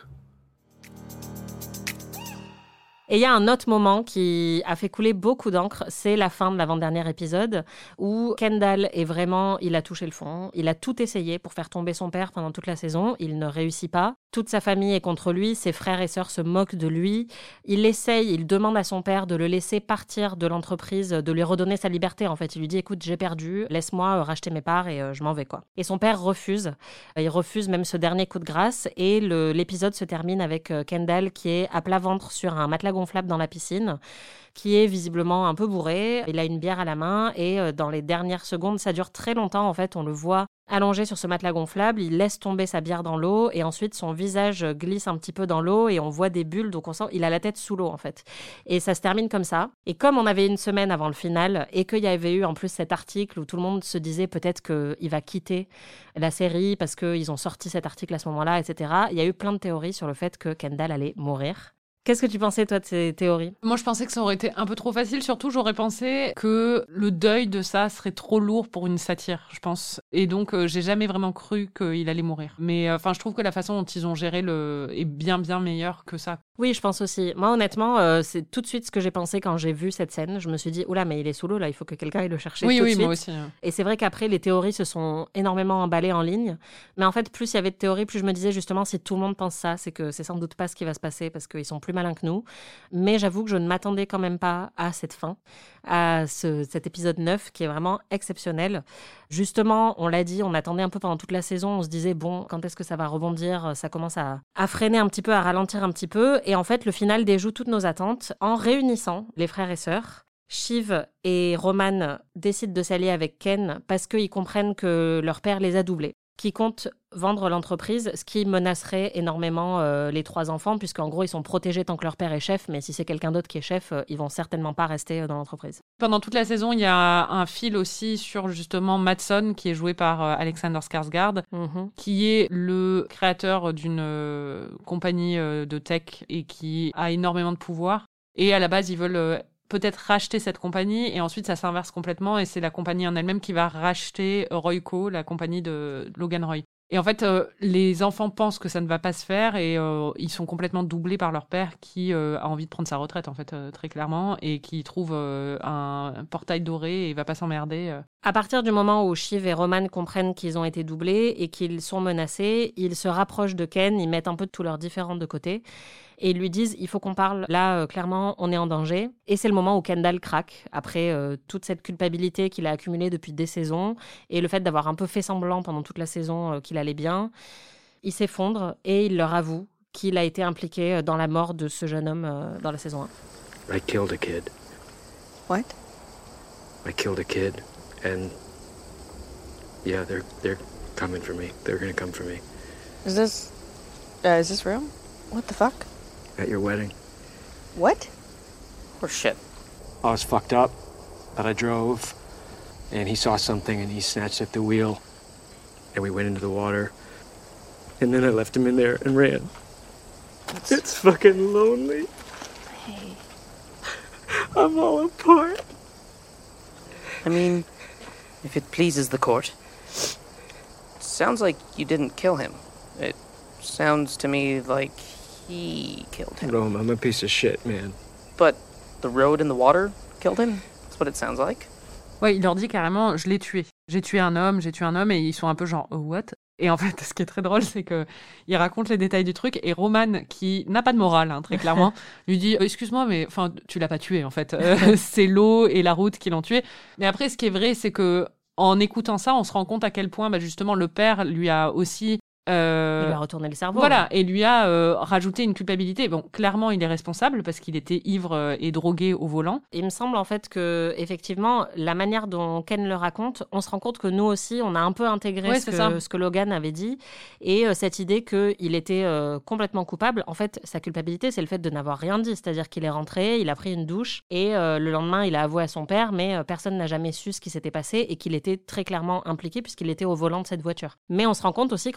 Et il y a un autre moment qui a fait couler beaucoup d'encre, c'est la fin de l'avant-dernier épisode où Kendall est vraiment, il a touché le fond, il a tout essayé pour faire tomber son père pendant toute la saison, il ne réussit pas. Toute sa famille est contre lui, ses frères et sœurs se moquent de lui. Il essaye, il demande à son père de le laisser partir de l'entreprise, de lui redonner sa liberté. En fait, il lui dit « Écoute, j'ai perdu, laisse-moi racheter mes parts et euh, je m'en vais. » quoi. Et son père refuse. Il refuse même ce dernier coup de grâce et le, l'épisode se termine avec Kendall qui est à plat ventre sur un matelas gonflable dans la piscine, qui est visiblement un peu bourré. Il a une bière à la main et euh, dans les dernières secondes, ça dure très longtemps. En fait, on le voit allongé sur ce matelas gonflable, il laisse tomber sa bière dans l'eau et ensuite son visage glisse un petit peu dans l'eau et on voit des bulles, donc on sent il a la tête sous l'eau en fait. Et ça se termine comme ça. Et comme on avait une semaine avant le final et qu'il y avait eu en plus cet article où tout le monde se disait peut-être qu'il va quitter la série parce qu'ils ont sorti cet article à ce moment-là, et cetera. Il y a eu plein de théories sur le fait que Kendall allait mourir. Qu'est-ce que tu pensais, toi, de ces théories ? Moi, je pensais que ça aurait été un peu trop facile. Surtout, j'aurais pensé que le deuil de ça serait trop lourd pour une satire, je pense. Et donc, euh, j'ai jamais vraiment cru qu'il allait mourir. Mais enfin, euh, je trouve que la façon dont ils ont géré le est bien, bien meilleure que ça. Oui, je pense aussi. Moi, honnêtement, euh, c'est tout de suite ce que j'ai pensé quand j'ai vu cette scène. Je me suis dit, oula, mais il est sous l'eau, là, il faut que quelqu'un aille le chercher oui, tout oui, de suite. Moi aussi. Hein. Et c'est vrai qu'après, les théories se sont énormément emballées en ligne. Mais en fait, plus il y avait de théories, plus je me disais, justement, si tout le monde pense ça, c'est que c'est sans doute pas ce qui va se passer parce qu'ils sont plus malins que nous. Mais j'avoue que je ne m'attendais quand même pas à cette fin, à ce, cet épisode neuf qui est vraiment exceptionnel. Justement, on l'a dit, on attendait un peu pendant toute la saison, on se disait, bon, quand est-ce que ça va rebondir ? Ça commence à, à freiner un petit peu, à ralentir un petit peu. Et en fait, le final déjoue toutes nos attentes en réunissant les frères et sœurs. Shiv et Roman décident de s'allier avec Ken parce qu'ils comprennent que leur père les a doublés, qui comptent vendre l'entreprise, ce qui menacerait énormément euh, les trois enfants, puisqu'en gros, ils sont protégés tant que leur père est chef, mais si c'est quelqu'un d'autre qui est chef, euh, ils vont certainement pas rester euh, dans l'entreprise. Pendant toute la saison, il y a un fil aussi sur justement Madsson, qui est joué par euh, Alexander Skarsgård, mm-hmm. qui est le créateur d'une euh, compagnie euh, de tech et qui a énormément de pouvoir. Et à la base, ils veulent... Euh, peut-être racheter cette compagnie et ensuite ça s'inverse complètement et c'est la compagnie en elle-même qui va racheter Royco, la compagnie de Logan Roy. Et en fait, euh, les enfants pensent que ça ne va pas se faire et euh, ils sont complètement doublés par leur père qui euh, a envie de prendre sa retraite, en fait, euh, très clairement, et qui trouve euh, un, un portail doré et va pas s'emmerder. Euh. À partir du moment où Shiv et Roman comprennent qu'ils ont été doublés et qu'ils sont menacés, ils se rapprochent de Ken, ils mettent un peu tous leurs différends de côté et ils lui disent « il faut qu'on parle, là, euh, clairement, on est en danger ». Et c'est le moment où Kendall craque, après euh, toute cette culpabilité qu'il a accumulée depuis des saisons et le fait d'avoir un peu fait semblant pendant toute la saison euh, qu'il allait bien. Il s'effondre et il leur avoue qu'il a été impliqué dans la mort de ce jeune homme euh, dans la saison un. I killed a kid. What? I killed a kid, and yeah, they're they're coming for me. They're gonna come for me. Is this, uh, is this real? What the fuck? At your wedding. What? Or shit. I was fucked up, but I drove, and he saw something, and he snatched at the wheel, and we went into the water, and then I left him in there and ran. It's, it's fucking lonely. Hey. I'm all apart. I mean, if it pleases the court, it sounds like you didn't kill him. It sounds to me like he killed him. No, I'm a piece of shit, man. But the road and the water killed him? That's what it sounds like. Ouais, il leur dit carrément, je l'ai tué. J'ai tué un homme, j'ai tué un homme, et ils sont un peu genre, oh, what? Et en fait, ce qui est très drôle, c'est que il raconte les détails du truc, et Roman, qui n'a pas de morale, hein, très clairement, lui dit, excuse-moi, mais enfin, tu l'as pas tué, en fait. Euh, c'est l'eau et la route qui l'ont tué. Mais après, ce qui est vrai, c'est que en écoutant ça, on se rend compte à quel point, bah, justement, le père lui a aussi Euh, il lui a retourné le cerveau. Voilà, et lui a euh, rajouté une culpabilité. Bon, clairement, il est responsable parce qu'il était ivre et drogué au volant. Il me semble en fait que, effectivement, la manière dont Ken le raconte, on se rend compte que nous aussi, on a un peu intégré ouais, ce, que, ce que Logan avait dit et euh, cette idée qu'il était euh, complètement coupable. En fait, sa culpabilité, c'est le fait de n'avoir rien dit. C'est-à-dire qu'il est rentré, il a pris une douche et euh, le lendemain, il a avoué à son père, mais euh, personne n'a jamais su ce qui s'était passé et qu'il était très clairement impliqué puisqu'il était au volant de cette voiture. Mais on se rend compte aussi qu'en fait,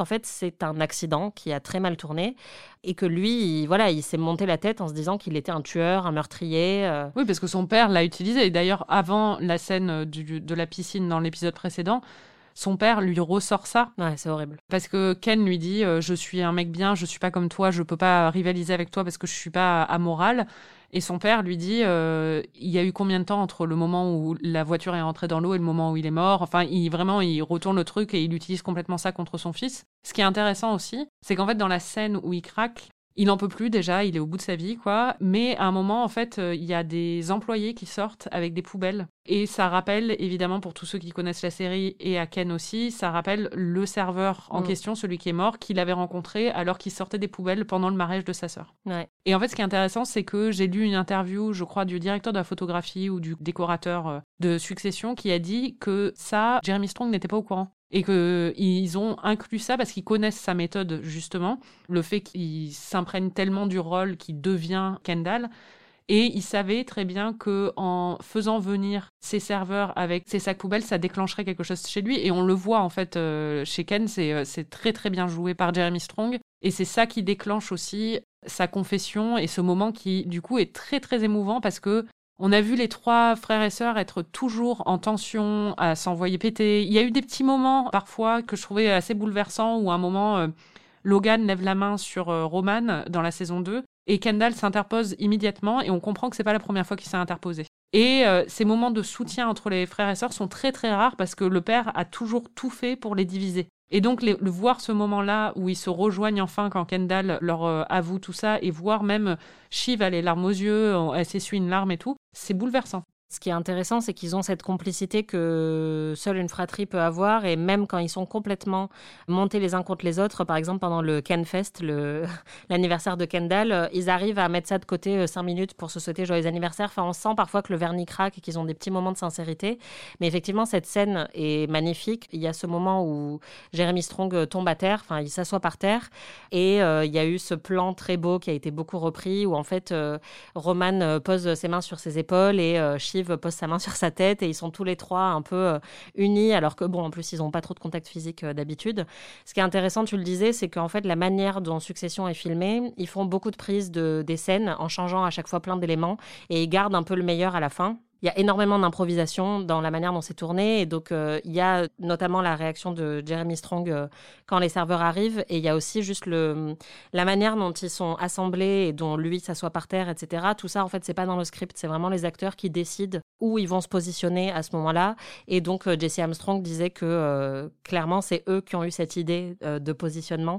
c'est un accident qui a très mal tourné et que lui, il, voilà, il s'est monté la tête en se disant qu'il était un tueur, un meurtrier. Euh... Oui, parce que son père l'a utilisé. Et d'ailleurs, avant la scène du, de la piscine dans l'épisode précédent, son père lui ressort ça. Ouais, c'est horrible. Parce que Ken lui dit euh, « Je suis un mec bien, je suis pas comme toi, je peux pas rivaliser avec toi parce que je suis pas amoral. » Et son père lui dit euh, « Il y a eu combien de temps entre le moment où la voiture est rentrée dans l'eau et le moment où il est mort ?» Enfin, il, vraiment, il retourne le truc et il utilise complètement ça contre son fils. Ce qui est intéressant aussi, c'est qu'en fait, dans la scène où il craque, il n'en peut plus déjà, il est au bout de sa vie, quoi. Mais à un moment, en fait, euh, il y a des employés qui sortent avec des poubelles. Et ça rappelle, évidemment, pour tous ceux qui connaissent la série et à Ken aussi, ça rappelle le serveur en mmh. question, celui qui est mort, qu'il avait rencontré alors qu'il sortait des poubelles pendant le mariage de sa sœur. Ouais. Et en fait, ce qui est intéressant, c'est que j'ai lu une interview, je crois, du directeur de la photographie ou du décorateur de Succession qui a dit que ça, Jeremy Strong n'était pas au courant. Et qu'ils ont inclus ça parce qu'ils connaissent sa méthode, justement. Le fait qu'il s'imprègne tellement du rôle qu'il devient Kendall. Et ils savaient très bien qu'en faisant venir ses serveurs avec ses sacs poubelles, ça déclencherait quelque chose chez lui. Et on le voit, en fait, euh, chez Ken, c'est, c'est très, très bien joué par Jeremy Strong. Et c'est ça qui déclenche aussi sa confession et ce moment qui, du coup, est très, très émouvant parce que on a vu les trois frères et sœurs être toujours en tension, à s'envoyer péter. Il y a eu des petits moments, parfois, que je trouvais assez bouleversants, où à un moment, euh, Logan lève la main sur euh, Roman dans la saison deux, et Kendall s'interpose immédiatement, et on comprend que c'est pas la première fois qu'il s'est interposé. Et euh, ces moments de soutien entre les frères et sœurs sont très très rares, parce que le père a toujours tout fait pour les diviser. Et donc, les, le voir ce moment-là où ils se rejoignent enfin quand Kendall leur euh, avoue tout ça, et voir même Shiv a les larmes aux yeux, elle s'essuie une larme et tout, c'est bouleversant. Ce qui est intéressant, c'est qu'ils ont cette complicité que seule une fratrie peut avoir, et même quand ils sont complètement montés les uns contre les autres, par exemple pendant le Kenfest, le... l'anniversaire de Kendall, ils arrivent à mettre ça de côté cinq minutes pour se souhaiter joyeux anniversaire. Enfin, on sent parfois que le vernis craque et qu'ils ont des petits moments de sincérité. Mais effectivement, cette scène est magnifique. Il y a ce moment où Jeremy Strong tombe à terre, enfin, il s'assoit par terre, et euh, il y a eu ce plan très beau qui a été beaucoup repris, où en fait, euh, Roman pose ses mains sur ses épaules et euh, Shiv pose sa main sur sa tête, et ils sont tous les trois un peu euh, unis, alors que bon, en plus ils n'ont pas trop de contact physique euh, d'habitude. Ce qui est intéressant, tu le disais, c'est qu'en fait la manière dont Succession est filmée, ils font beaucoup de prises de, des scènes en changeant à chaque fois plein d'éléments, et ils gardent un peu le meilleur à la fin. Il y a énormément d'improvisation dans la manière dont c'est tourné, et donc euh, il y a notamment la réaction de Jeremy Strong euh, quand les serveurs arrivent, et il y a aussi juste le, la manière dont ils sont assemblés et dont lui s'assoit par terre, et cetera. Tout ça, en fait, c'est pas dans le script, c'est vraiment les acteurs qui décident où ils vont se positionner à ce moment-là. Et donc euh, Jesse Armstrong disait que euh, clairement, c'est eux qui ont eu cette idée euh, de positionnement.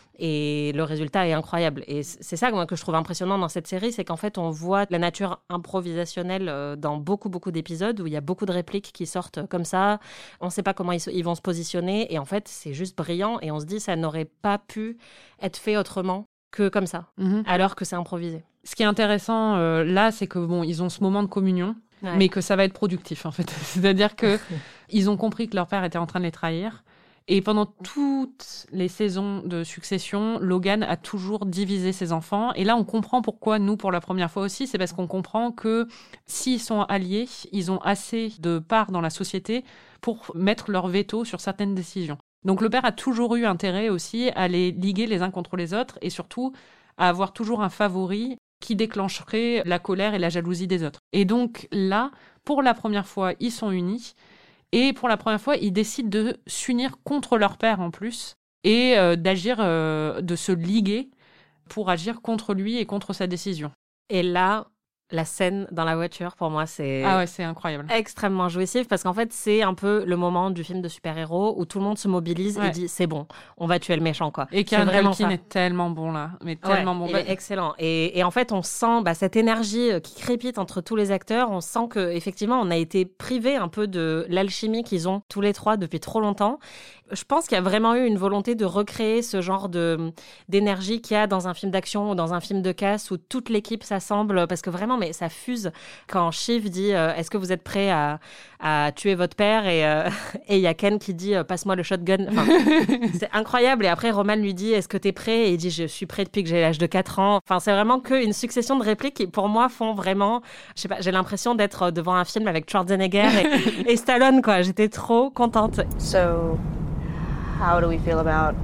Et le résultat est incroyable. Et c'est ça moi, que je trouve impressionnant dans cette série, c'est qu'en fait, on voit la nature improvisationnelle dans beaucoup, beaucoup d'épisodes où il y a beaucoup de répliques qui sortent comme ça. On ne sait pas comment ils, ils vont se positionner. Et en fait, c'est juste brillant. Et on se dit, ça n'aurait pas pu être fait autrement que comme ça, mm-hmm. alors que c'est improvisé. Ce qui est intéressant euh, là, c'est que bon, ils ont ce moment de communion, ouais. mais que ça va être productif, en fait. C'est-à-dire qu'ils ont compris que leur père était en train de les trahir. Et pendant toutes les saisons de Succession, Logan a toujours divisé ses enfants. Et là, on comprend pourquoi, nous, pour la première fois aussi, c'est parce qu'on comprend que s'ils sont alliés, ils ont assez de part dans la société pour mettre leur veto sur certaines décisions. Donc le père a toujours eu intérêt aussi à les liguer les uns contre les autres, et surtout à avoir toujours un favori qui déclencherait la colère et la jalousie des autres. Et donc là, pour la première fois, ils sont unis. Et pour la première fois, ils décident de s'unir contre leur père en plus et euh, d'agir, euh, de se liguer pour agir contre lui et contre sa décision. Et là, la scène dans la voiture, pour moi, c'est, ah ouais, c'est incroyable. Extrêmement jouissif parce qu'en fait, c'est un peu le moment du film de super-héros où tout le monde se mobilise ouais. et dit c'est bon, on va tuer le méchant, quoi. Et Kieran Culkin est tellement bon là, mais tellement ouais, bon. Il est excellent. Et, et en fait, on sent bah, cette énergie qui crépite entre tous les acteurs. On sent qu'effectivement, on a été privé un peu de l'alchimie qu'ils ont tous les trois depuis trop longtemps. Je pense qu'il y a vraiment eu une volonté de recréer ce genre de, d'énergie qu'il y a dans un film d'action ou dans un film de casse où toute l'équipe s'assemble, parce que vraiment, mais ça fuse quand Shiv dit euh, « Est-ce que vous êtes prêts à, à tuer votre père ?» Et euh, et il y a Ken qui dit euh, « Passe-moi le shotgun. » Enfin, c'est incroyable. Et après, Roman lui dit « Est-ce que t'es prêt ?» Et il dit « Je suis prêt depuis que j'ai l'âge de quatre ans. » Enfin, c'est vraiment qu'une succession de répliques qui, pour moi, font vraiment... Je sais pas, j'ai l'impression d'être devant un film avec Schwarzenegger et, et Stallone, quoi. J'étais trop contente. So... How do we feel about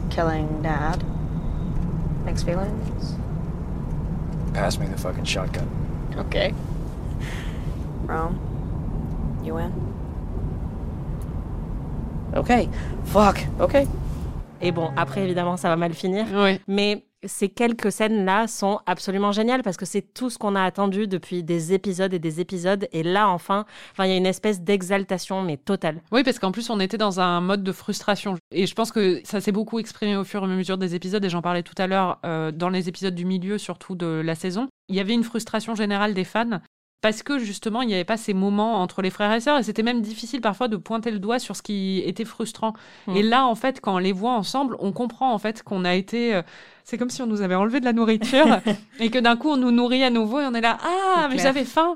killing Dad. Mixed feelings? Pass me the fucking shotgun. Okay. Rome, you win. Okay. Fuck. Okay. Et bon, après, évidemment, ça va mal finir. Oui. Mais ces quelques scènes-là sont absolument géniales parce que c'est tout ce qu'on a attendu depuis des épisodes et des épisodes. Et là, enfin, il y a une espèce d'exaltation, mais totale. Oui, parce qu'en plus, on était dans un mode de frustration. Et je pense que ça s'est beaucoup exprimé au fur et à mesure des épisodes. Et j'en parlais tout à l'heure euh, dans les épisodes du milieu, surtout de la saison. Il y avait une frustration générale des fans. Parce que justement, il n'y avait pas ces moments entre les frères et sœurs. Et c'était même difficile parfois de pointer le doigt sur ce qui était frustrant. Mmh. Et là, en fait, quand on les voit ensemble, on comprend en fait qu'on a été... Euh, c'est comme si on nous avait enlevé de la nourriture et que d'un coup, on nous nourrit à nouveau et on est là « Ah, c'est mais clair. J'avais faim !»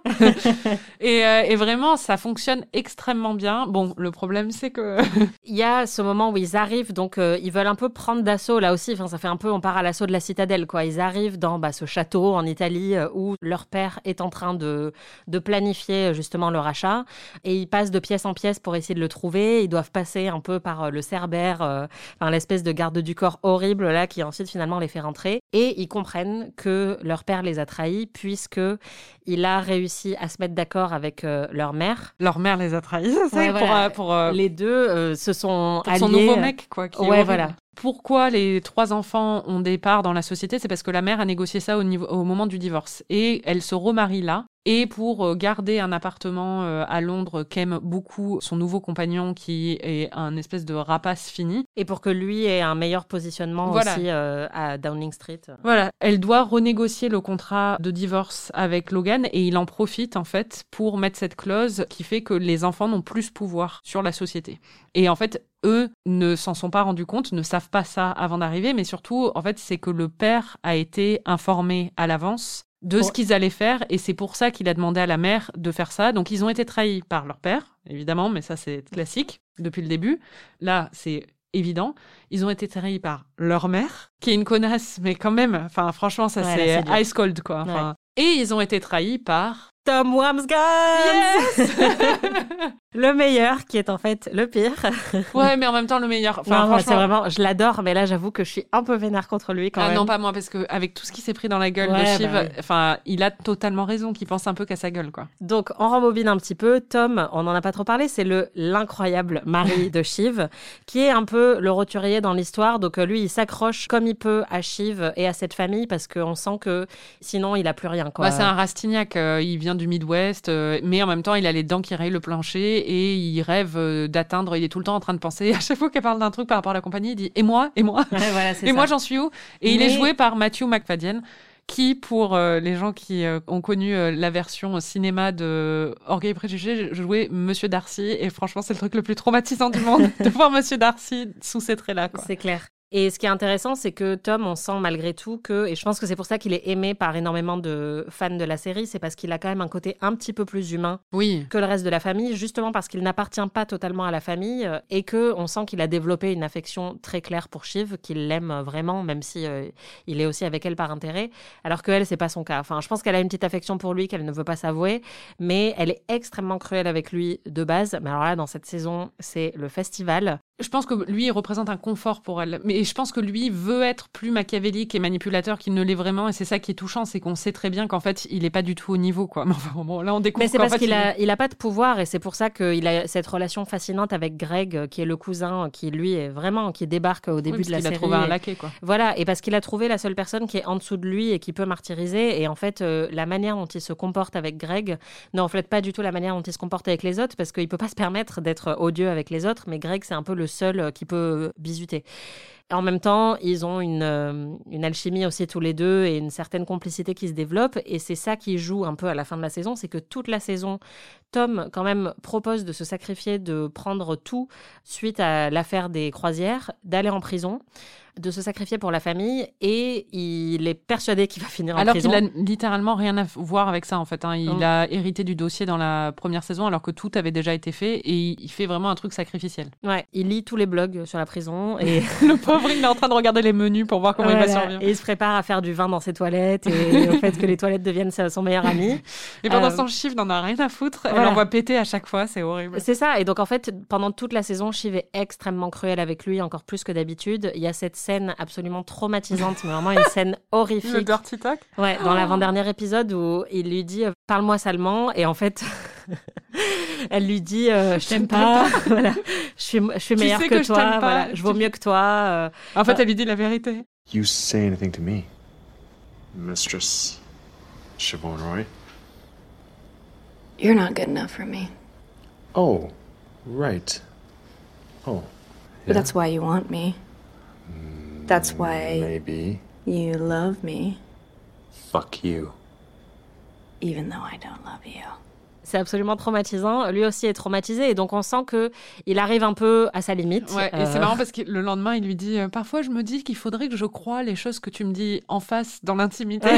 et, euh, et vraiment, ça fonctionne extrêmement bien. Bon, le problème, c'est que... Il y a ce moment où ils arrivent, donc euh, ils veulent un peu prendre d'assaut là aussi. Enfin, ça fait un peu, on part à l'assaut de la citadelle, quoi. Ils arrivent dans bah, ce château en Italie euh, où leur père est en train de, de planifier justement le rachat. Et ils passent de pièce en pièce pour essayer de le trouver. Ils doivent passer un peu par euh, le cerbère, euh, enfin, l'espèce de garde du corps horrible là, qui ensuite finalement les fait rentrer. Et ils comprennent que leur père les a trahis puisque il a réussi à se mettre d'accord avec euh, leur mère. Leur mère les a trahis, c'est ouais, ça voilà. pour, pour euh... Les deux euh, se sont pour alliés. Son nouveau mec, quoi. Qui ouais, est voilà. Pourquoi les trois enfants ont des parts dans la société ? C'est parce que la mère a négocié ça au, niveau, au moment du divorce. Et elle se remarie là. Et pour garder un appartement à Londres qu'aime beaucoup son nouveau compagnon qui est un espèce de rapace fini. Et pour que lui ait un meilleur positionnement voilà. aussi euh, à Downing Street. Voilà, elle doit renégocier le contrat de divorce avec Logan et il en profite en fait pour mettre cette clause qui fait que les enfants n'ont plus ce pouvoir sur la société. Et en fait, eux ne s'en sont pas rendus compte, ne savent pas ça avant d'arriver, mais surtout, en fait, c'est que le père a été informé à l'avance de ce qu'ils allaient faire, et c'est pour ça qu'il a demandé à la mère de faire ça. Donc, ils ont été trahis par leur père, évidemment, mais ça, c'est classique depuis le début. Là, c'est évident. Ils ont été trahis par leur mère, qui est une connasse, mais quand même, enfin, franchement, ça, ouais, c'est, c'est ice cold, quoi. Enfin, ouais. Et ils ont été trahis par... Tom Wamsgans. Yes. Le meilleur, qui est en fait le pire. Ouais, mais en même temps, le meilleur. Enfin, non, franchement... c'est vraiment, je l'adore, mais là, j'avoue que je suis un peu vénère contre lui quand ah, même. Non, pas moi, parce qu'avec tout ce qui s'est pris dans la gueule ouais, de Shiv, bah oui. enfin, il a totalement raison, qu'il pense un peu qu'à sa gueule, quoi. Donc, on rembobine un petit peu. Tom, on n'en a pas trop parlé, c'est le l'incroyable mari de Shiv, qui est un peu le roturier dans l'histoire. Donc, lui, il s'accroche comme il peut à Shiv et à cette famille, parce qu'on sent que sinon, il a plus rien, quoi. Bah, c'est un Rastignac, euh, il vient du Midwest, euh, mais en même temps, il a les dents qui rayent le plancher et il rêve d'atteindre, il est tout le temps en train de penser, à chaque fois qu'elle parle d'un truc par rapport à la compagnie, il dit « Et moi Et moi ouais, voilà, c'est Et ça. moi, j'en suis où ?» Et Mais... il est joué par Matthew Macfadyen, qui, pour euh, les gens qui euh, ont connu euh, la version cinéma de Orgueil et Préjugés, jouait Monsieur Darcy, et franchement, c'est le truc le plus traumatisant du monde, de voir Monsieur Darcy sous ces traits-là, quoi. C'est clair. Et ce qui est intéressant, c'est que Tom, on sent malgré tout que, et je pense que c'est pour ça qu'il est aimé par énormément de fans de la série, c'est parce qu'il a quand même un côté un petit peu plus humain oui. que le reste de la famille, justement parce qu'il n'appartient pas totalement à la famille et qu'on sent qu'il a développé une affection très claire pour Shiv, qu'il l'aime vraiment, même si euh, il est aussi avec elle par intérêt, alors qu'elle, c'est pas son cas. Enfin, je pense qu'elle a une petite affection pour lui qu'elle ne veut pas s'avouer, mais elle est extrêmement cruelle avec lui de base. Mais alors là, dans cette saison, c'est le festival. Je pense que lui, il représente un confort pour elle. Mais je pense que lui veut être plus machiavélique et manipulateur qu'il ne l'est vraiment. Et c'est ça qui est touchant, c'est qu'on sait très bien qu'en fait, il n'est pas du tout au niveau, quoi. Mais enfin, bon, là, on découvre Mais c'est qu'en parce fait, qu'il il... a, il a pas de pouvoir et c'est pour ça qu'il a cette relation fascinante avec Greg, qui est le cousin, qui lui est vraiment, qui débarque au début oui, de la série. série. Il a trouvé un laquais, quoi. Voilà. Et parce qu'il a trouvé la seule personne qui est en dessous de lui et qui peut martyriser. Et en fait, euh, la manière dont il se comporte avec Greg ne reflète pas du tout la manière dont il se comporte avec les autres, parce qu'il peut pas se permettre d'être odieux avec les autres. Mais Greg, c'est un peu le seul qui peut bisuter. En même temps, ils ont une, euh, une alchimie aussi tous les deux et une certaine complicité qui se développe. Et c'est ça qui joue un peu à la fin de la saison, c'est que toute la saison, Tom, quand même, propose de se sacrifier, de prendre tout suite à l'affaire des croisières, d'aller en prison, de se sacrifier pour la famille, et il est persuadé qu'il va finir en alors prison. Alors qu'il a littéralement rien à voir avec ça, en fait. Hein. Il mmh. a hérité du dossier dans la première saison, alors que tout avait déjà été fait, et il fait vraiment un truc sacrificiel. Ouais, il lit tous les blogs sur la prison. Et le pauvre pauvre, il est en train de regarder les menus pour voir comment voilà. il va survivre. Et il se prépare à faire du vin dans ses toilettes et au fait que les toilettes deviennent son meilleur ami. Et pendant Euh, ce temps, Shiv n'en a rien à foutre. Elle voilà. l'envoie péter à chaque fois, c'est horrible. C'est ça. Et donc, en fait, pendant toute la saison, Shiv est extrêmement cruelle avec lui, encore plus que d'habitude. Il y a cette scène absolument traumatisante, mais vraiment une scène horrifique. Le dirty talk. Ouais, dans l'avant-dernier épisode où il lui dit euh, « Parle-moi salement » et en fait, elle lui dit euh, « Je t'aime pas, voilà. je suis, je suis Tu meilleure sais que, que je toi, t'aime pas. voilà. je vaux mieux que toi. euh. » En fait, euh, elle lui dit la vérité. You say anything to me, Mistress Siobhan Roy? You're not good enough for me. Oh, right. Oh, But that's why you want me. That's why maybe. you love me, Fuck you. even though I don't love you. C'est absolument traumatisant. Lui aussi est traumatisé et donc on sent que il arrive un peu à sa limite. Ouais, et Euh, c'est marrant parce que le lendemain, il lui dit euh, parfois, je me dis qu'il faudrait que je croie les choses que tu me dis en face, dans l'intimité.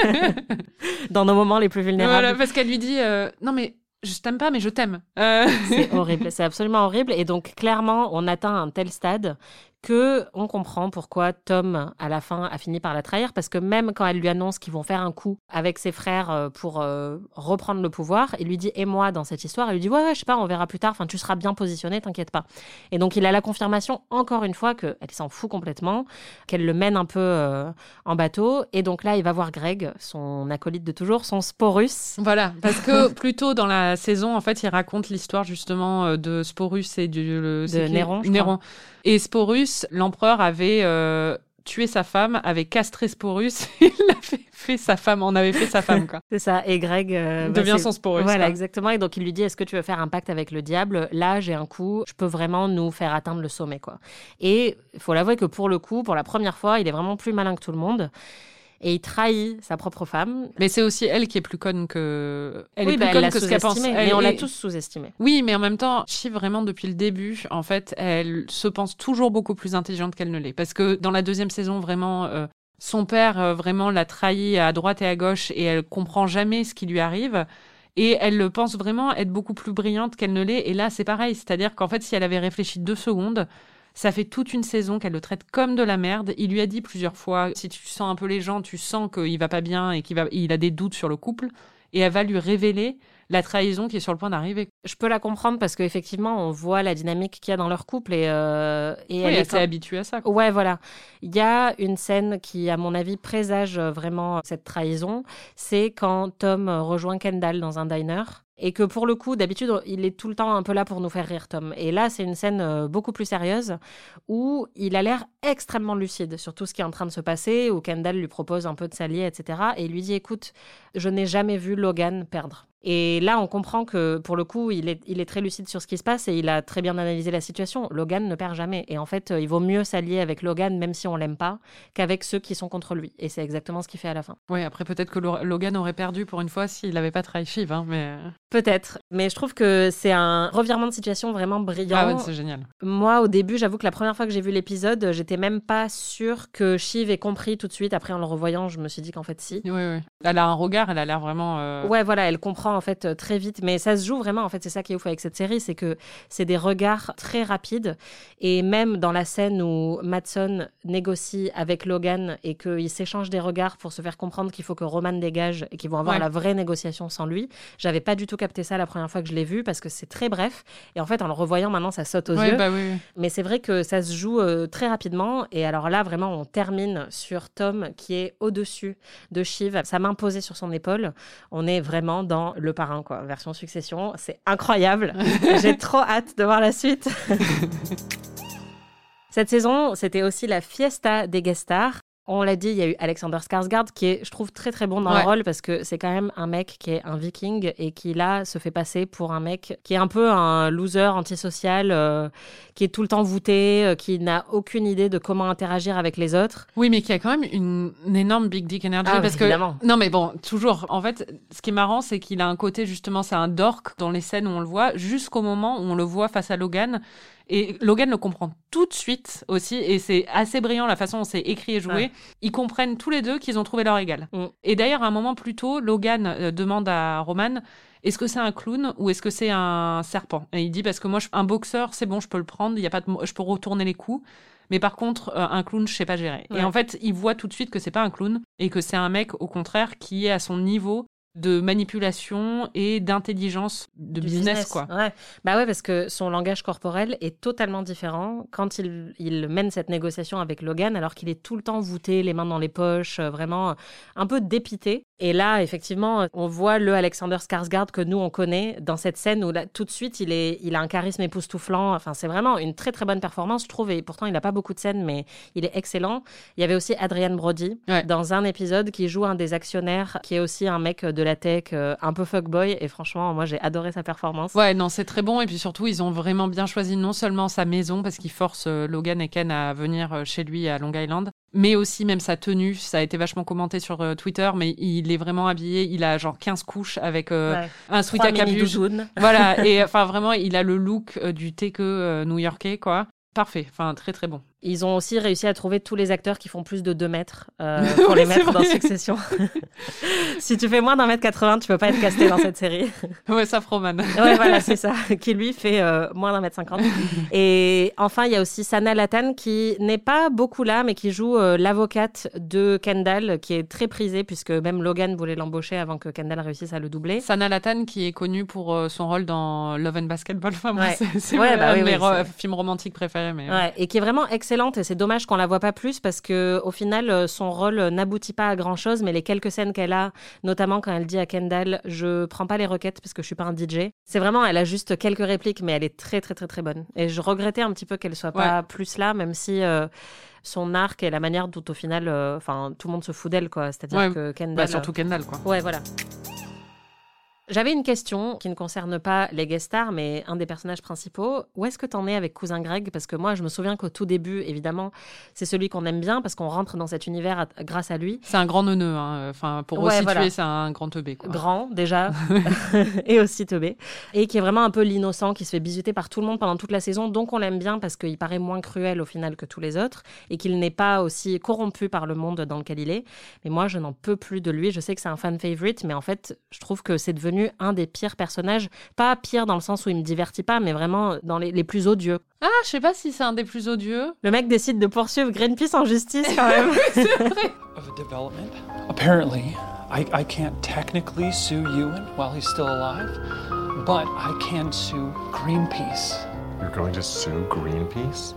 dans nos moments les plus vulnérables. Voilà, parce qu'elle lui dit euh, non, mais je t'aime pas, mais je t'aime. Euh... C'est horrible, c'est absolument horrible. Et donc, clairement, on atteint un tel stade que on comprend pourquoi Tom, à la fin, a fini par la trahir. Parce que même quand elle lui annonce qu'ils vont faire un coup avec ses frères euh, pour euh, reprendre le pouvoir, il lui dit « Et moi, dans cette histoire ?» Elle lui dit « Ouais, ouais, je sais pas, on verra plus tard. Enfin, tu seras bien positionné, t'inquiète pas. » Et donc, il a la confirmation, encore une fois, qu'elle s'en fout complètement, qu'elle le mène un peu euh, en bateau. Et donc là, il va voir Greg, son acolyte de toujours, son Sporus. Voilà, parce que plus tôt dans la saison, en fait, il raconte l'histoire justement euh, de Sporus et du, le, De Néron, je Néron. Et Sporus, l'empereur avait euh, tué sa femme, avait castré Sporus, il avait fait sa femme, on avait fait sa femme, quoi. C'est ça, et Greg euh, devient bah, son Sporus. Voilà, quoi. exactement. Et donc il lui dit, est-ce que tu veux faire un pacte avec le diable? Là, j'ai un coup, je peux vraiment nous faire atteindre le sommet, quoi. Et il faut l'avouer que pour le coup, pour la première fois, il est vraiment plus malin que tout le monde. Et il trahit sa propre femme. Mais c'est aussi elle qui est plus conne que... Elle oui, est plus bah, conne elle que ce qu'elle pense. Mais Elle on l'a est... tous sous-estimé. Oui, mais en même temps, Shiv, vraiment, depuis le début, en fait, elle se pense toujours beaucoup plus intelligente qu'elle ne l'est. Parce que dans la deuxième saison, vraiment, euh, son père, euh, vraiment, l'a trahi à droite et à gauche et elle comprend jamais ce qui lui arrive. Et elle pense vraiment être beaucoup plus brillante qu'elle ne l'est. Et là, c'est pareil. C'est-à-dire qu'en fait, si elle avait réfléchi deux secondes... Ça fait toute une saison qu'elle le traite comme de la merde. Il lui a dit plusieurs fois, si tu sens un peu les gens, tu sens qu'il va pas bien et qu'il va, il a des doutes sur le couple. Et elle va lui révéler la trahison qui est sur le point d'arriver. Je peux la comprendre parce qu'effectivement, on voit la dynamique qu'il y a dans leur couple et, euh, et oui, elle, elle est s'est habituée à ça. Quoi. Ouais, voilà. Il y a une scène qui, à mon avis, présage vraiment cette trahison. C'est quand Tom rejoint Kendall dans un diner. Et que pour le coup, d'habitude, il est tout le temps un peu là pour nous faire rire, Tom. Et là, c'est une scène beaucoup plus sérieuse où il a l'air extrêmement lucide sur tout ce qui est en train de se passer, où Kendall lui propose un peu de s'allier, et cetera. Et il lui dit, écoute, je n'ai jamais vu Logan perdre. Et là, on comprend que, pour le coup, il est, il est très lucide sur ce qui se passe et il a très bien analysé la situation. Logan ne perd jamais. Et en fait, il vaut mieux s'allier avec Logan, même si on l'aime pas, qu'avec ceux qui sont contre lui. Et c'est exactement ce qu'il fait à la fin. Oui, après, peut-être que Logan aurait perdu pour une fois s'il n'avait pas trahi Shiv, hein, mais... Peut-être. Mais je trouve que c'est un revirement de situation vraiment brillant. Ah ouais, c'est génial. Moi, au début, j'avoue que la première fois que j'ai vu l'épisode, j'étais même pas sûre que Shiv ait compris tout de suite. Après, en le revoyant, je me suis dit qu'en fait, si. Oui, oui. Elle a un regard, elle a l'air vraiment... Euh... Ouais, voilà, elle comprend en fait très vite. Mais ça se joue vraiment, en fait, c'est ça qui est ouf avec cette série, c'est que c'est des regards très rapides. Et même dans la scène où Madsson négocie avec Logan et qu'ils s'échangent des regards pour se faire comprendre qu'il faut que Roman dégage et qu'ils vont avoir ouais. la vraie négociation sans lui, j'avais pas du tout capté ça la première fois que je l'ai vu parce que c'est très bref. Et en fait, en le revoyant maintenant, ça saute aux ouais, yeux. Bah oui, oui. Mais c'est vrai que ça se joue euh, très rapidement. Et alors là, vraiment, on termine sur Tom qui est au-dessus de Shiv. Sa main posée sur son épaule. On est vraiment dans Le Parrain, quoi. Version Succession. C'est incroyable. J'ai trop hâte de voir la suite. Cette saison, c'était aussi la fiesta des guest stars. On l'a dit, il y a eu Alexander Skarsgård qui est, je trouve, très très bon dans ouais. le rôle parce que c'est quand même un mec qui est un viking et qui là se fait passer pour un mec qui est un peu un loser antisocial, euh, qui est tout le temps voûté, euh, qui n'a aucune idée de comment interagir avec les autres. Oui, mais qui a quand même une, une énorme big dick energy ah, parce évidemment. que non, mais bon, toujours. En fait, ce qui est marrant, c'est qu'il a un côté justement, c'est un dork dans les scènes où on le voit, jusqu'au moment où on le voit face à Logan. Et Logan le comprend tout de suite aussi, et c'est assez brillant la façon dont c'est écrit et joué. Ouais. Ils comprennent tous les deux qu'ils ont trouvé leur égal. Mm. Et d'ailleurs, à un moment plus tôt, Logan euh, demande à Roman, est-ce que c'est un clown ou est-ce que c'est un serpent? Et il dit, parce que moi, je, un boxeur, c'est bon, je peux le prendre, y a pas de, je peux retourner les coups. Mais par contre, euh, un clown, je sais pas gérer. Ouais. Et en fait, il voit tout de suite que c'est pas un clown et que c'est un mec, au contraire, qui est à son niveau de manipulation et d'intelligence de business, business, quoi. Ouais. Bah ouais, parce que son langage corporel est totalement différent quand il, il mène cette négociation avec Logan, alors qu'il est tout le temps voûté, les mains dans les poches, vraiment un peu dépité. Et là, effectivement, on voit le Alexander Skarsgård que nous, on connaît dans cette scène où là, tout de suite, il, est, il a un charisme époustouflant. Enfin, c'est vraiment une très, très bonne performance, je trouve. Et pourtant, il n'a pas beaucoup de scènes, mais il est excellent. Il y avait aussi Adrian Brody ouais. dans un épisode qui joue un des actionnaires, qui est aussi un mec de la tech, euh, un peu fuckboy. Et franchement, moi, j'ai adoré sa performance. Ouais, non, c'est très bon. Et puis surtout, ils ont vraiment bien choisi non seulement sa maison, parce qu'ils forcent euh, Logan et Ken à venir chez lui à Long Island, mais aussi même sa tenue. Ça a été vachement commenté sur euh, Twitter, mais il est vraiment habillé. Il a genre quinze couches avec euh, ouais. un sweat à capuche. Voilà. Et enfin, vraiment, il a le look euh, du tech euh, new-yorkais, quoi. Parfait. Enfin, très, très bon. Ils ont aussi réussi à trouver tous les acteurs qui font plus de deux mètres euh, pour oui, les mettre dans Succession. Si tu fais moins d'un mètre quatre-vingts, tu peux pas être casté dans cette série. Ouais, Saf Roman. Ouais, voilà, c'est ça. Qui lui fait euh, moins d'un mètre cinquante. Et enfin, il y a aussi Sanaa Lathan qui n'est pas beaucoup là, mais qui joue euh, l'avocate de Kendall, qui est très prisée puisque même Logan voulait l'embaucher avant que Kendall réussisse à le doubler. Sanaa Lathan qui est connue pour euh, son rôle dans Love and Basketball. Enfin, moi, ouais. c'est, c'est ouais, bah, un oui, de mes oui, ro- films romantiques préférés. Mais, ouais. Ouais, et qui est vraiment excellent. Et c'est dommage qu'on la voit pas plus parce que au final son rôle n'aboutit pas à grand chose, mais les quelques scènes qu'elle a, notamment quand elle dit à Kendall je prends pas les requêtes parce que je suis pas un D J, c'est vraiment, elle a juste quelques répliques mais elle est très très très très bonne et je regrettais un petit peu qu'elle soit pas ouais. plus là, même si euh, son arc et la manière dont au final enfin euh, tout le monde se fout d'elle, quoi, c'est-à-dire ouais. que Kendall bah, surtout Kendall, quoi. Ouais, voilà. J'avais une question qui ne concerne pas les guest stars, mais un des personnages principaux. Où est-ce que t'en es avec Cousin Greg ? Parce que moi, je me souviens qu'au tout début, évidemment, c'est celui qu'on aime bien parce qu'on rentre dans cet univers à, grâce à lui. C'est un grand neuneu, hein. Enfin, pour ouais, resituer, voilà. C'est un grand teubé, quoi. Grand, déjà, et aussi teubé. Et qui est vraiment un peu l'innocent, qui se fait bisuter par tout le monde pendant toute la saison. Donc, on l'aime bien parce qu'il paraît moins cruel au final que tous les autres et qu'il n'est pas aussi corrompu par le monde dans lequel il est. Mais moi, je n'en peux plus de lui. Je sais que c'est un fan favorite, mais en fait, je trouve que c'est devenu un des pires personnages, pas pire dans le sens où il me divertit pas, mais vraiment dans les, les plus odieux. Ah, je sais pas si c'est un des plus odieux. Le mec décide de poursuivre Greenpeace en justice quand même. C'est vrai. Of a development. Apparently, I, I can't technically sue Ewan while he's still alive, but I can sue Greenpeace. You're going to sue Greenpeace?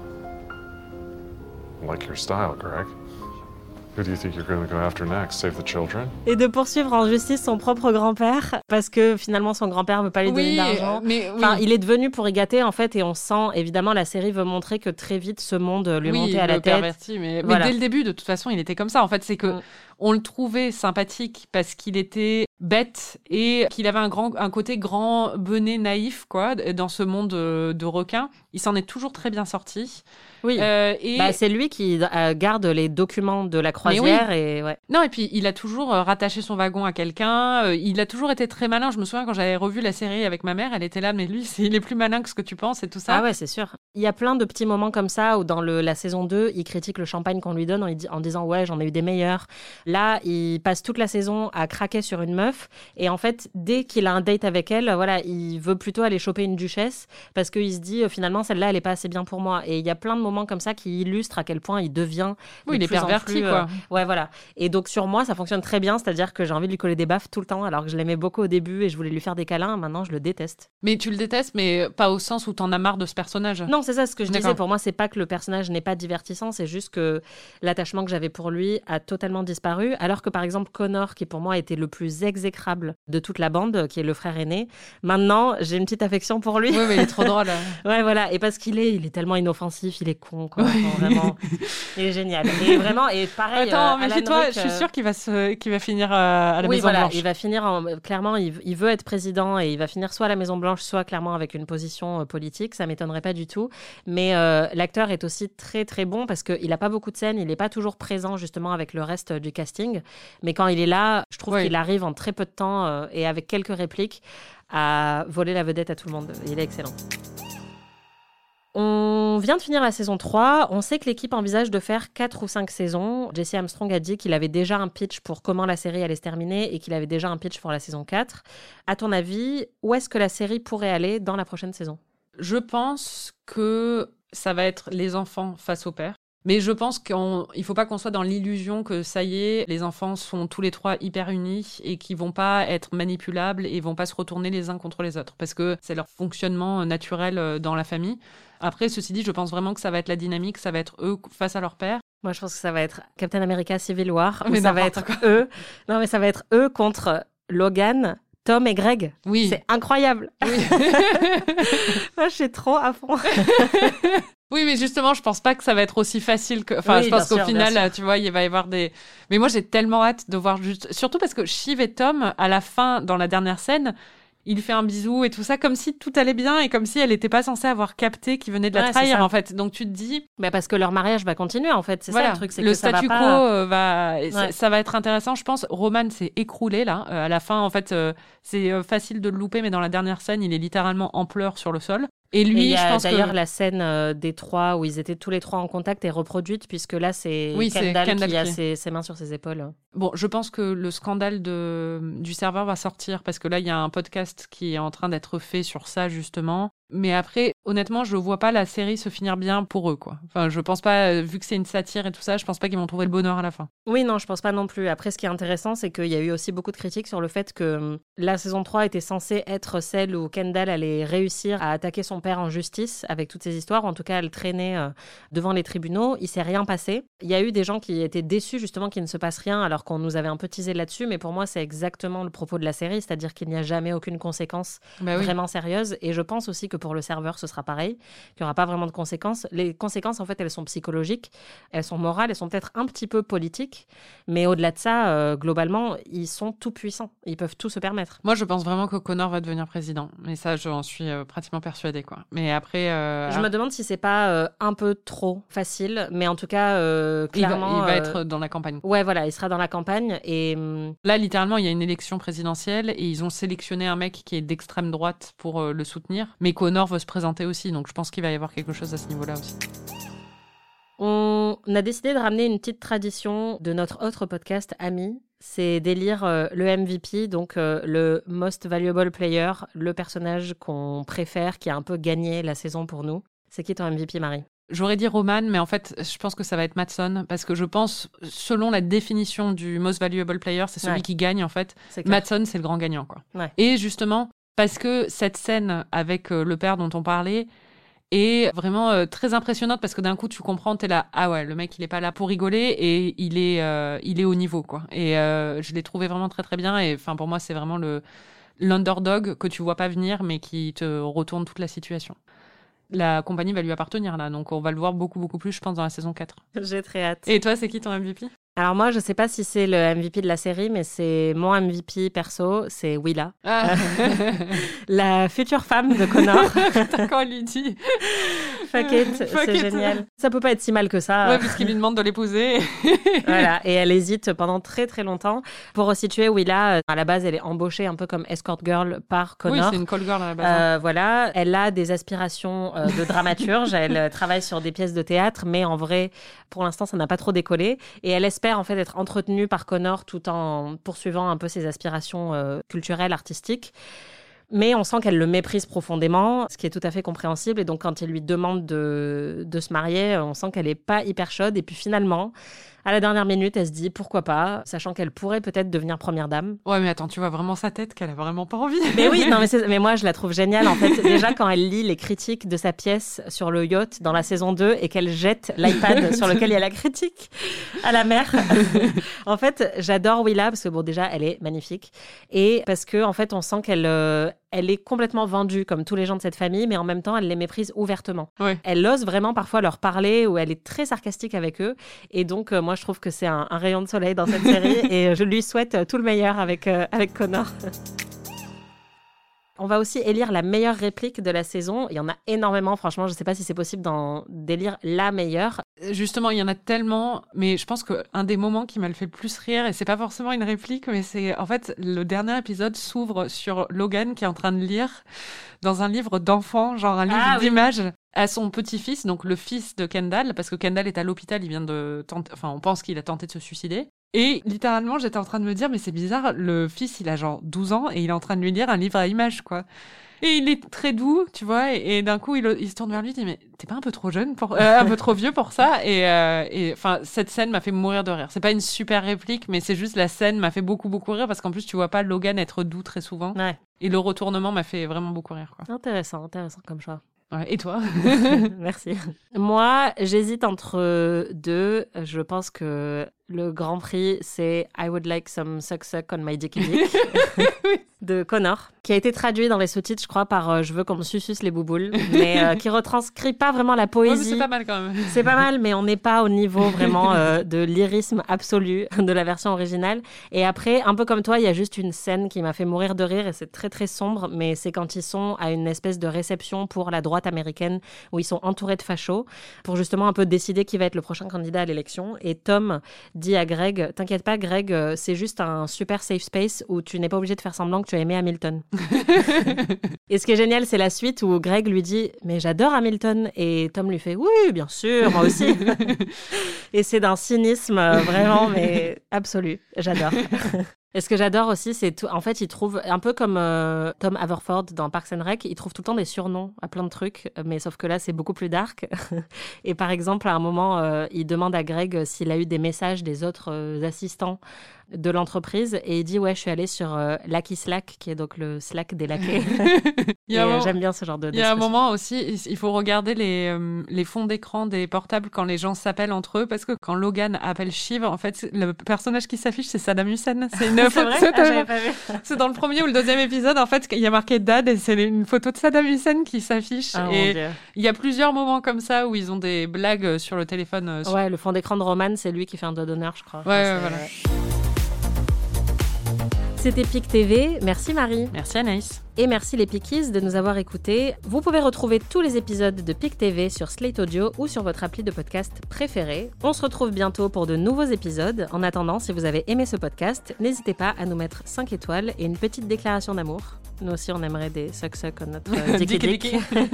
Like your style, Greg. Who do you think you're going to go after next? Save the children? Et de poursuivre en justice son propre grand-père parce que finalement son grand-père veut pas lui donner oui, d'argent. Mais, oui. Enfin, il est devenu pour y gâter en fait, et on sent évidemment la série veut montrer que très vite ce monde lui oui, montait à la tête. Perverti, mais, voilà. Mais dès le début, de toute façon, il était comme ça. En fait, c'est que mm. on le trouvait sympathique parce qu'il était bête et qu'il avait un grand, un côté grand benet naïf, quoi, dans ce monde de, de requins. Il s'en est toujours très bien sorti. Oui, euh, et... bah, c'est lui qui euh, garde les documents de la croisière. Oui. Et, ouais. Non, et puis il a toujours euh, rattaché son wagon à quelqu'un. Euh, il a toujours été très malin. Je me souviens quand j'avais revu la série avec ma mère, elle était là, mais lui, c'est, il est plus malin que ce que tu penses et tout ça. Ah ouais, c'est sûr. Il y a plein de petits moments comme ça où dans le, la saison deux, il critique le champagne qu'on lui donne en, en disant « ouais, j'en ai eu des meilleurs ». Là, il passe toute la saison à craquer sur une meuf et en fait, dès qu'il a un date avec elle, voilà, il veut plutôt aller choper une duchesse parce qu'il se dit euh, finalement, celle-là, elle est pas assez bien pour moi. Et il y a plein de moments comme ça qui illustre à quel point il devient oui, il est perverti, plus, quoi. Euh, ouais, voilà. Et donc sur moi, ça fonctionne très bien, c'est-à-dire que j'ai envie de lui coller des baffes tout le temps, alors que je l'aimais beaucoup au début et je voulais lui faire des câlins. Maintenant, je le déteste. Mais tu le détestes, mais pas au sens où t'en as marre de ce personnage. Non, c'est ça ce que je D'accord. disais. Pour moi, c'est pas que le personnage n'est pas divertissant, c'est juste que l'attachement que j'avais pour lui a totalement disparu. Alors que par exemple Connor, qui pour moi était le plus exécrable de toute la bande, qui est le frère aîné, maintenant j'ai une petite affection pour lui. Oui, mais il est trop drôle. Ouais, voilà. Et parce qu'il est, il est tellement inoffensif, il est con, quoi. Enfin, vraiment, il est génial. Et vraiment, et pareil. Attends, euh, mais toi, Rick, je suis euh... sûre qu'il va se, qu'il va finir à la oui, Maison voilà, Blanche. Il va finir en, clairement, il, il veut être président et il va finir soit à la Maison Blanche, soit clairement avec une position euh, politique. Ça m'étonnerait pas du tout. Mais euh, l'acteur est aussi très très bon parce qu'il a pas beaucoup de scènes, il est pas toujours présent justement avec le reste du casting. Mais quand il est là, je trouve oui. qu'il arrive en très peu de temps euh, et avec quelques répliques à voler la vedette à tout le monde. Il est excellent. On vient de finir la saison trois. On sait que l'équipe envisage de faire quatre ou cinq saisons. Jesse Armstrong a dit qu'il avait déjà un pitch pour comment la série allait se terminer et qu'il avait déjà un pitch pour la saison quatre. À ton avis, où est-ce que la série pourrait aller dans la prochaine saison ? Je pense que ça va être les enfants face au père. Mais je pense qu'il ne faut pas qu'on soit dans l'illusion que ça y est, les enfants sont tous les trois hyper unis et qu'ils ne vont pas être manipulables et ne vont pas se retourner les uns contre les autres. Parce que c'est leur fonctionnement naturel dans la famille. Après, ceci dit, je pense vraiment que ça va être la dynamique, ça va être eux face à leur père. Moi, je pense que ça va être Captain America Civil War, mais où ça va être quoi. eux. Non, mais ça va être eux contre Logan, Tom et Greg. Oui. C'est incroyable. Oui. Moi, je suis trop à fond. Oui, mais justement, je pense pas que ça va être aussi facile que. Enfin, oui, je pense qu'au sûr, final, tu vois, il va y avoir des. Mais moi, j'ai tellement hâte de voir juste. Surtout parce que Shiv et Tom, à la fin, dans la dernière scène, il lui fait un bisou et tout ça, comme si tout allait bien et comme si elle n'était pas censée avoir capté qu'il venait de la ouais, trahir, en fait. Donc tu te dis. Bah parce que leur mariage va continuer, en fait. C'est voilà. ça le truc. C'est le que statu ça va quo pas... va. Ouais. Ça, ça va être intéressant, je pense. Roman s'est écroulé, là. Euh, à la fin, en fait, euh, c'est euh, facile de le louper, mais dans la dernière scène, il est littéralement en pleurs sur le sol. Et lui, et il y a je pense d'ailleurs que... la scène euh, des trois où ils étaient tous les trois en contact est reproduite, puisque là, c'est oui, Kendall, c'est Kendall qui a qui... ses, ses mains sur ses épaules. Bon, je pense que le scandale de... du serveur va sortir, parce que là, il y a un podcast qui est en train d'être fait sur ça, justement. Mais après, honnêtement, je vois pas la série se finir bien pour eux, quoi. Enfin, je pense pas, vu que c'est une satire et tout ça, je pense pas qu'ils vont trouver le bonheur à la fin. Oui, non, je pense pas non plus. Après, ce qui est intéressant, c'est qu'il y a eu aussi beaucoup de critiques sur le fait que la saison trois était censée être celle où Kendall allait réussir à attaquer son père en justice avec toutes ces histoires. En tout cas, elle traînait euh, devant les tribunaux. Il s'est rien passé. Il y a eu des gens qui étaient déçus, justement, qu'il ne se passe rien, alors qu'on nous avait un peu teasé là-dessus. Mais pour moi, c'est exactement le propos de la série, c'est-à-dire qu'il n'y a jamais aucune conséquence bah oui. vraiment sérieuse. Et je pense aussi que pour le serveur, ce sera pareil, qu'il n'y aura pas vraiment de conséquences. Les conséquences, en fait, elles sont psychologiques, elles sont morales, elles sont peut-être un petit peu politiques, mais au-delà de ça, euh, globalement, ils sont tout puissants. Ils peuvent tout se permettre. Moi, je pense vraiment que Connor va devenir président. Mais ça, j'en suis euh, pratiquement persuadée, quoi. Mais après... Euh... Je me demande si c'est pas euh, un peu trop facile, mais en tout cas, euh, clairement... Il va, il va euh... être dans la campagne. Ouais, voilà, il sera dans la campagne. Et là, littéralement, il y a une élection présidentielle et ils ont sélectionné un mec qui est d'extrême droite pour euh, le soutenir. Mais Connor veut se présenter aussi, donc je pense qu'il va y avoir quelque chose à ce niveau-là aussi. On a décidé de ramener une petite tradition de notre autre podcast, Ami. C'est d'élire euh, le M V P, donc euh, le Most Valuable Player, le personnage qu'on préfère, qui a un peu gagné la saison pour nous. C'est qui ton M V P, Marie ? J'aurais dit Roman, mais en fait, je pense que ça va être Mattson, parce que je pense, selon la définition du Most Valuable Player, c'est celui ouais. qui gagne, en fait. C'est Mattson, c'est le grand gagnant, quoi. Ouais. Et justement, parce que cette scène avec euh, le père dont on parlait est vraiment euh, très impressionnante, parce que d'un coup, tu comprends, t'es là, ah ouais, le mec, il est pas là pour rigoler, et il est, euh, il est au niveau, quoi. Et euh, je l'ai trouvé vraiment très, très bien, et enfin, pour moi, c'est vraiment le, l'underdog que tu vois pas venir, mais qui te retourne toute la situation. La compagnie va lui appartenir, là, donc on va le voir beaucoup, beaucoup plus, je pense, dans la saison quatre. J'ai très hâte. Et toi, c'est qui ton M V P ? Alors moi, je sais pas si c'est le M V P de la série, mais c'est mon M V P perso, c'est Willa. Ah. La future femme de Connor. Putain, quand elle lui dit Fuck it, Fuck c'est it. génial. Ça peut pas être si mal que ça. Ouais, puisqu'il lui demande de l'épouser. Voilà, et elle hésite pendant très très longtemps. Pour resituer, Willa, à la base, elle est embauchée un peu comme escort girl par Connor. Oui, c'est une call girl à la base. Euh, voilà, elle a des aspirations euh, de dramaturge, elle travaille sur des pièces de théâtre, mais en vrai, pour l'instant, ça n'a pas trop décollé. Et elle espère en fait être entretenue par Connor tout en poursuivant un peu ses aspirations euh, culturelles, artistiques. Mais on sent qu'elle le méprise profondément, ce qui est tout à fait compréhensible. Et donc, quand il lui demande de, de se marier, on sent qu'elle n'est pas hyper chaude. Et puis finalement, à la dernière minute, elle se dit pourquoi pas, sachant qu'elle pourrait peut-être devenir première dame. Ouais, mais attends, tu vois vraiment sa tête qu'elle a vraiment pas envie. Mais oui, non, mais, c'est, mais moi, je la trouve géniale. En fait, déjà, quand elle lit les critiques de sa pièce sur le yacht dans la saison deux et qu'elle jette l'iPad sur lequel il y a la critique à la mer. En fait, j'adore Willa parce que, bon, déjà, elle est magnifique. Et parce que, en fait, on sent qu'elle... Euh, elle est complètement vendue, comme tous les gens de cette famille, mais en même temps, elle les méprise ouvertement. Ouais. Elle ose vraiment parfois leur parler, ou elle est très sarcastique avec eux. Et donc, euh, moi, je trouve que c'est un, un rayon de soleil dans cette série, et je lui souhaite euh, tout le meilleur avec, euh, avec Connor. On va aussi élire la meilleure réplique de la saison. Il y en a énormément, franchement, je ne sais pas si c'est possible d'en d'élire la meilleure. Justement, il y en a tellement, mais je pense qu'un des moments qui m'a le fait le plus rire, et c'est pas forcément une réplique, mais c'est en fait le dernier épisode s'ouvre sur Logan qui est en train de lire dans un livre d'enfant, genre un livre ah, d'images, oui. à son petit-fils, donc le fils de Kendall, parce que Kendall est à l'hôpital, il vient de tenter, enfin on pense qu'il a tenté de se suicider. Et littéralement, j'étais en train de me dire, mais c'est bizarre, le fils, il a genre douze ans et il est en train de lui lire un livre à images, quoi. Et il est très doux, tu vois, et, et d'un coup, il, il se tourne vers lui et dit, mais t'es pas un peu trop jeune, pour, euh, un peu trop vieux pour ça? Et enfin, euh, cette scène m'a fait mourir de rire. C'est pas une super réplique, mais c'est juste la scène m'a fait beaucoup, beaucoup rire parce qu'en plus, tu vois pas Logan être doux très souvent. Ouais. Et le retournement m'a fait vraiment beaucoup rire, quoi. Intéressant, intéressant comme choix. Ouais, et toi? Merci. Moi, j'hésite entre deux. Je pense que le grand prix, c'est I Would Like Some Suck Suck on My Dicky Dick de Connor, qui a été traduit dans les sous-titres, je crois, par euh, Je veux qu'on me suce les bouboules, mais euh, qui retranscrit pas vraiment la poésie. Ouais, mais c'est pas mal quand même. C'est pas mal, mais on n'est pas au niveau vraiment euh, de lyrisme absolu de la version originale. Et après, un peu comme toi, il y a juste une scène qui m'a fait mourir de rire et c'est très très sombre, mais c'est quand ils sont à une espèce de réception pour la droite américaine où ils sont entourés de fachos pour justement un peu décider qui va être le prochain candidat à l'élection. Et Tom dit à Greg, t'inquiète pas Greg, c'est juste un super safe space où tu n'es pas obligé de faire semblant que tu as aimé Hamilton. Et ce qui est génial, c'est la suite où Greg lui dit mais j'adore Hamilton et Tom lui fait oui bien sûr moi aussi. Et c'est d'un cynisme vraiment mais absolu, j'adore. Et ce que j'adore aussi, c'est tout... en fait, il trouve un peu comme euh, Tom Haverford dans Parks and Rec, il trouve tout le temps des surnoms à plein de trucs, mais sauf que là, c'est beaucoup plus dark. Et par exemple, à un moment, euh, il demande à Greg s'il a eu des messages des autres euh, assistants de l'entreprise et il dit ouais, je suis allée sur euh, Lackey Slack, qui est donc le Slack des laquais. Et euh, j'aime bien ce genre de. Il y a un moment aussi, il faut regarder les euh, les fonds d'écran des portables quand les gens s'appellent entre eux, parce que quand Logan appelle Shiv, en fait, le personnage qui s'affiche, c'est Saddam Hussein. C'est une c'est vrai, ah, j'avais pas vu. C'est dans le premier ou le deuxième épisode, en fait, il y a marqué Dad et c'est une photo de Saddam Hussein qui s'affiche. Oh, et il y a plusieurs moments comme ça où ils ont des blagues sur le téléphone. Euh, sur... Ouais, le fond d'écran de Roman, c'est lui qui fait un doigt d'honneur, je crois. Ouais, ouais voilà. C'était Pic T V. Merci Marie. Merci Anaïs. Et merci les Pickies de nous avoir écoutés. Vous pouvez retrouver tous les épisodes de Pic T V sur Slate Audio ou sur votre appli de podcast préféré. On se retrouve bientôt pour de nouveaux épisodes. En attendant, si vous avez aimé ce podcast, n'hésitez pas à nous mettre cinq étoiles et une petite déclaration d'amour. Nous aussi, on aimerait des suck-suck à notre euh, Dicky Dick.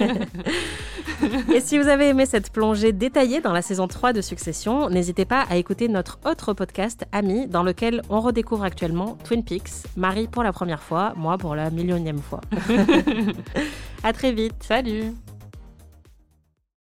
Et si vous avez aimé cette plongée détaillée dans la saison trois de Succession, n'hésitez pas à écouter notre autre podcast, Amis, dans lequel on redécouvre actuellement Twin Peaks. Marie pour la première fois, moi pour la millionième fois. À très vite. Salut.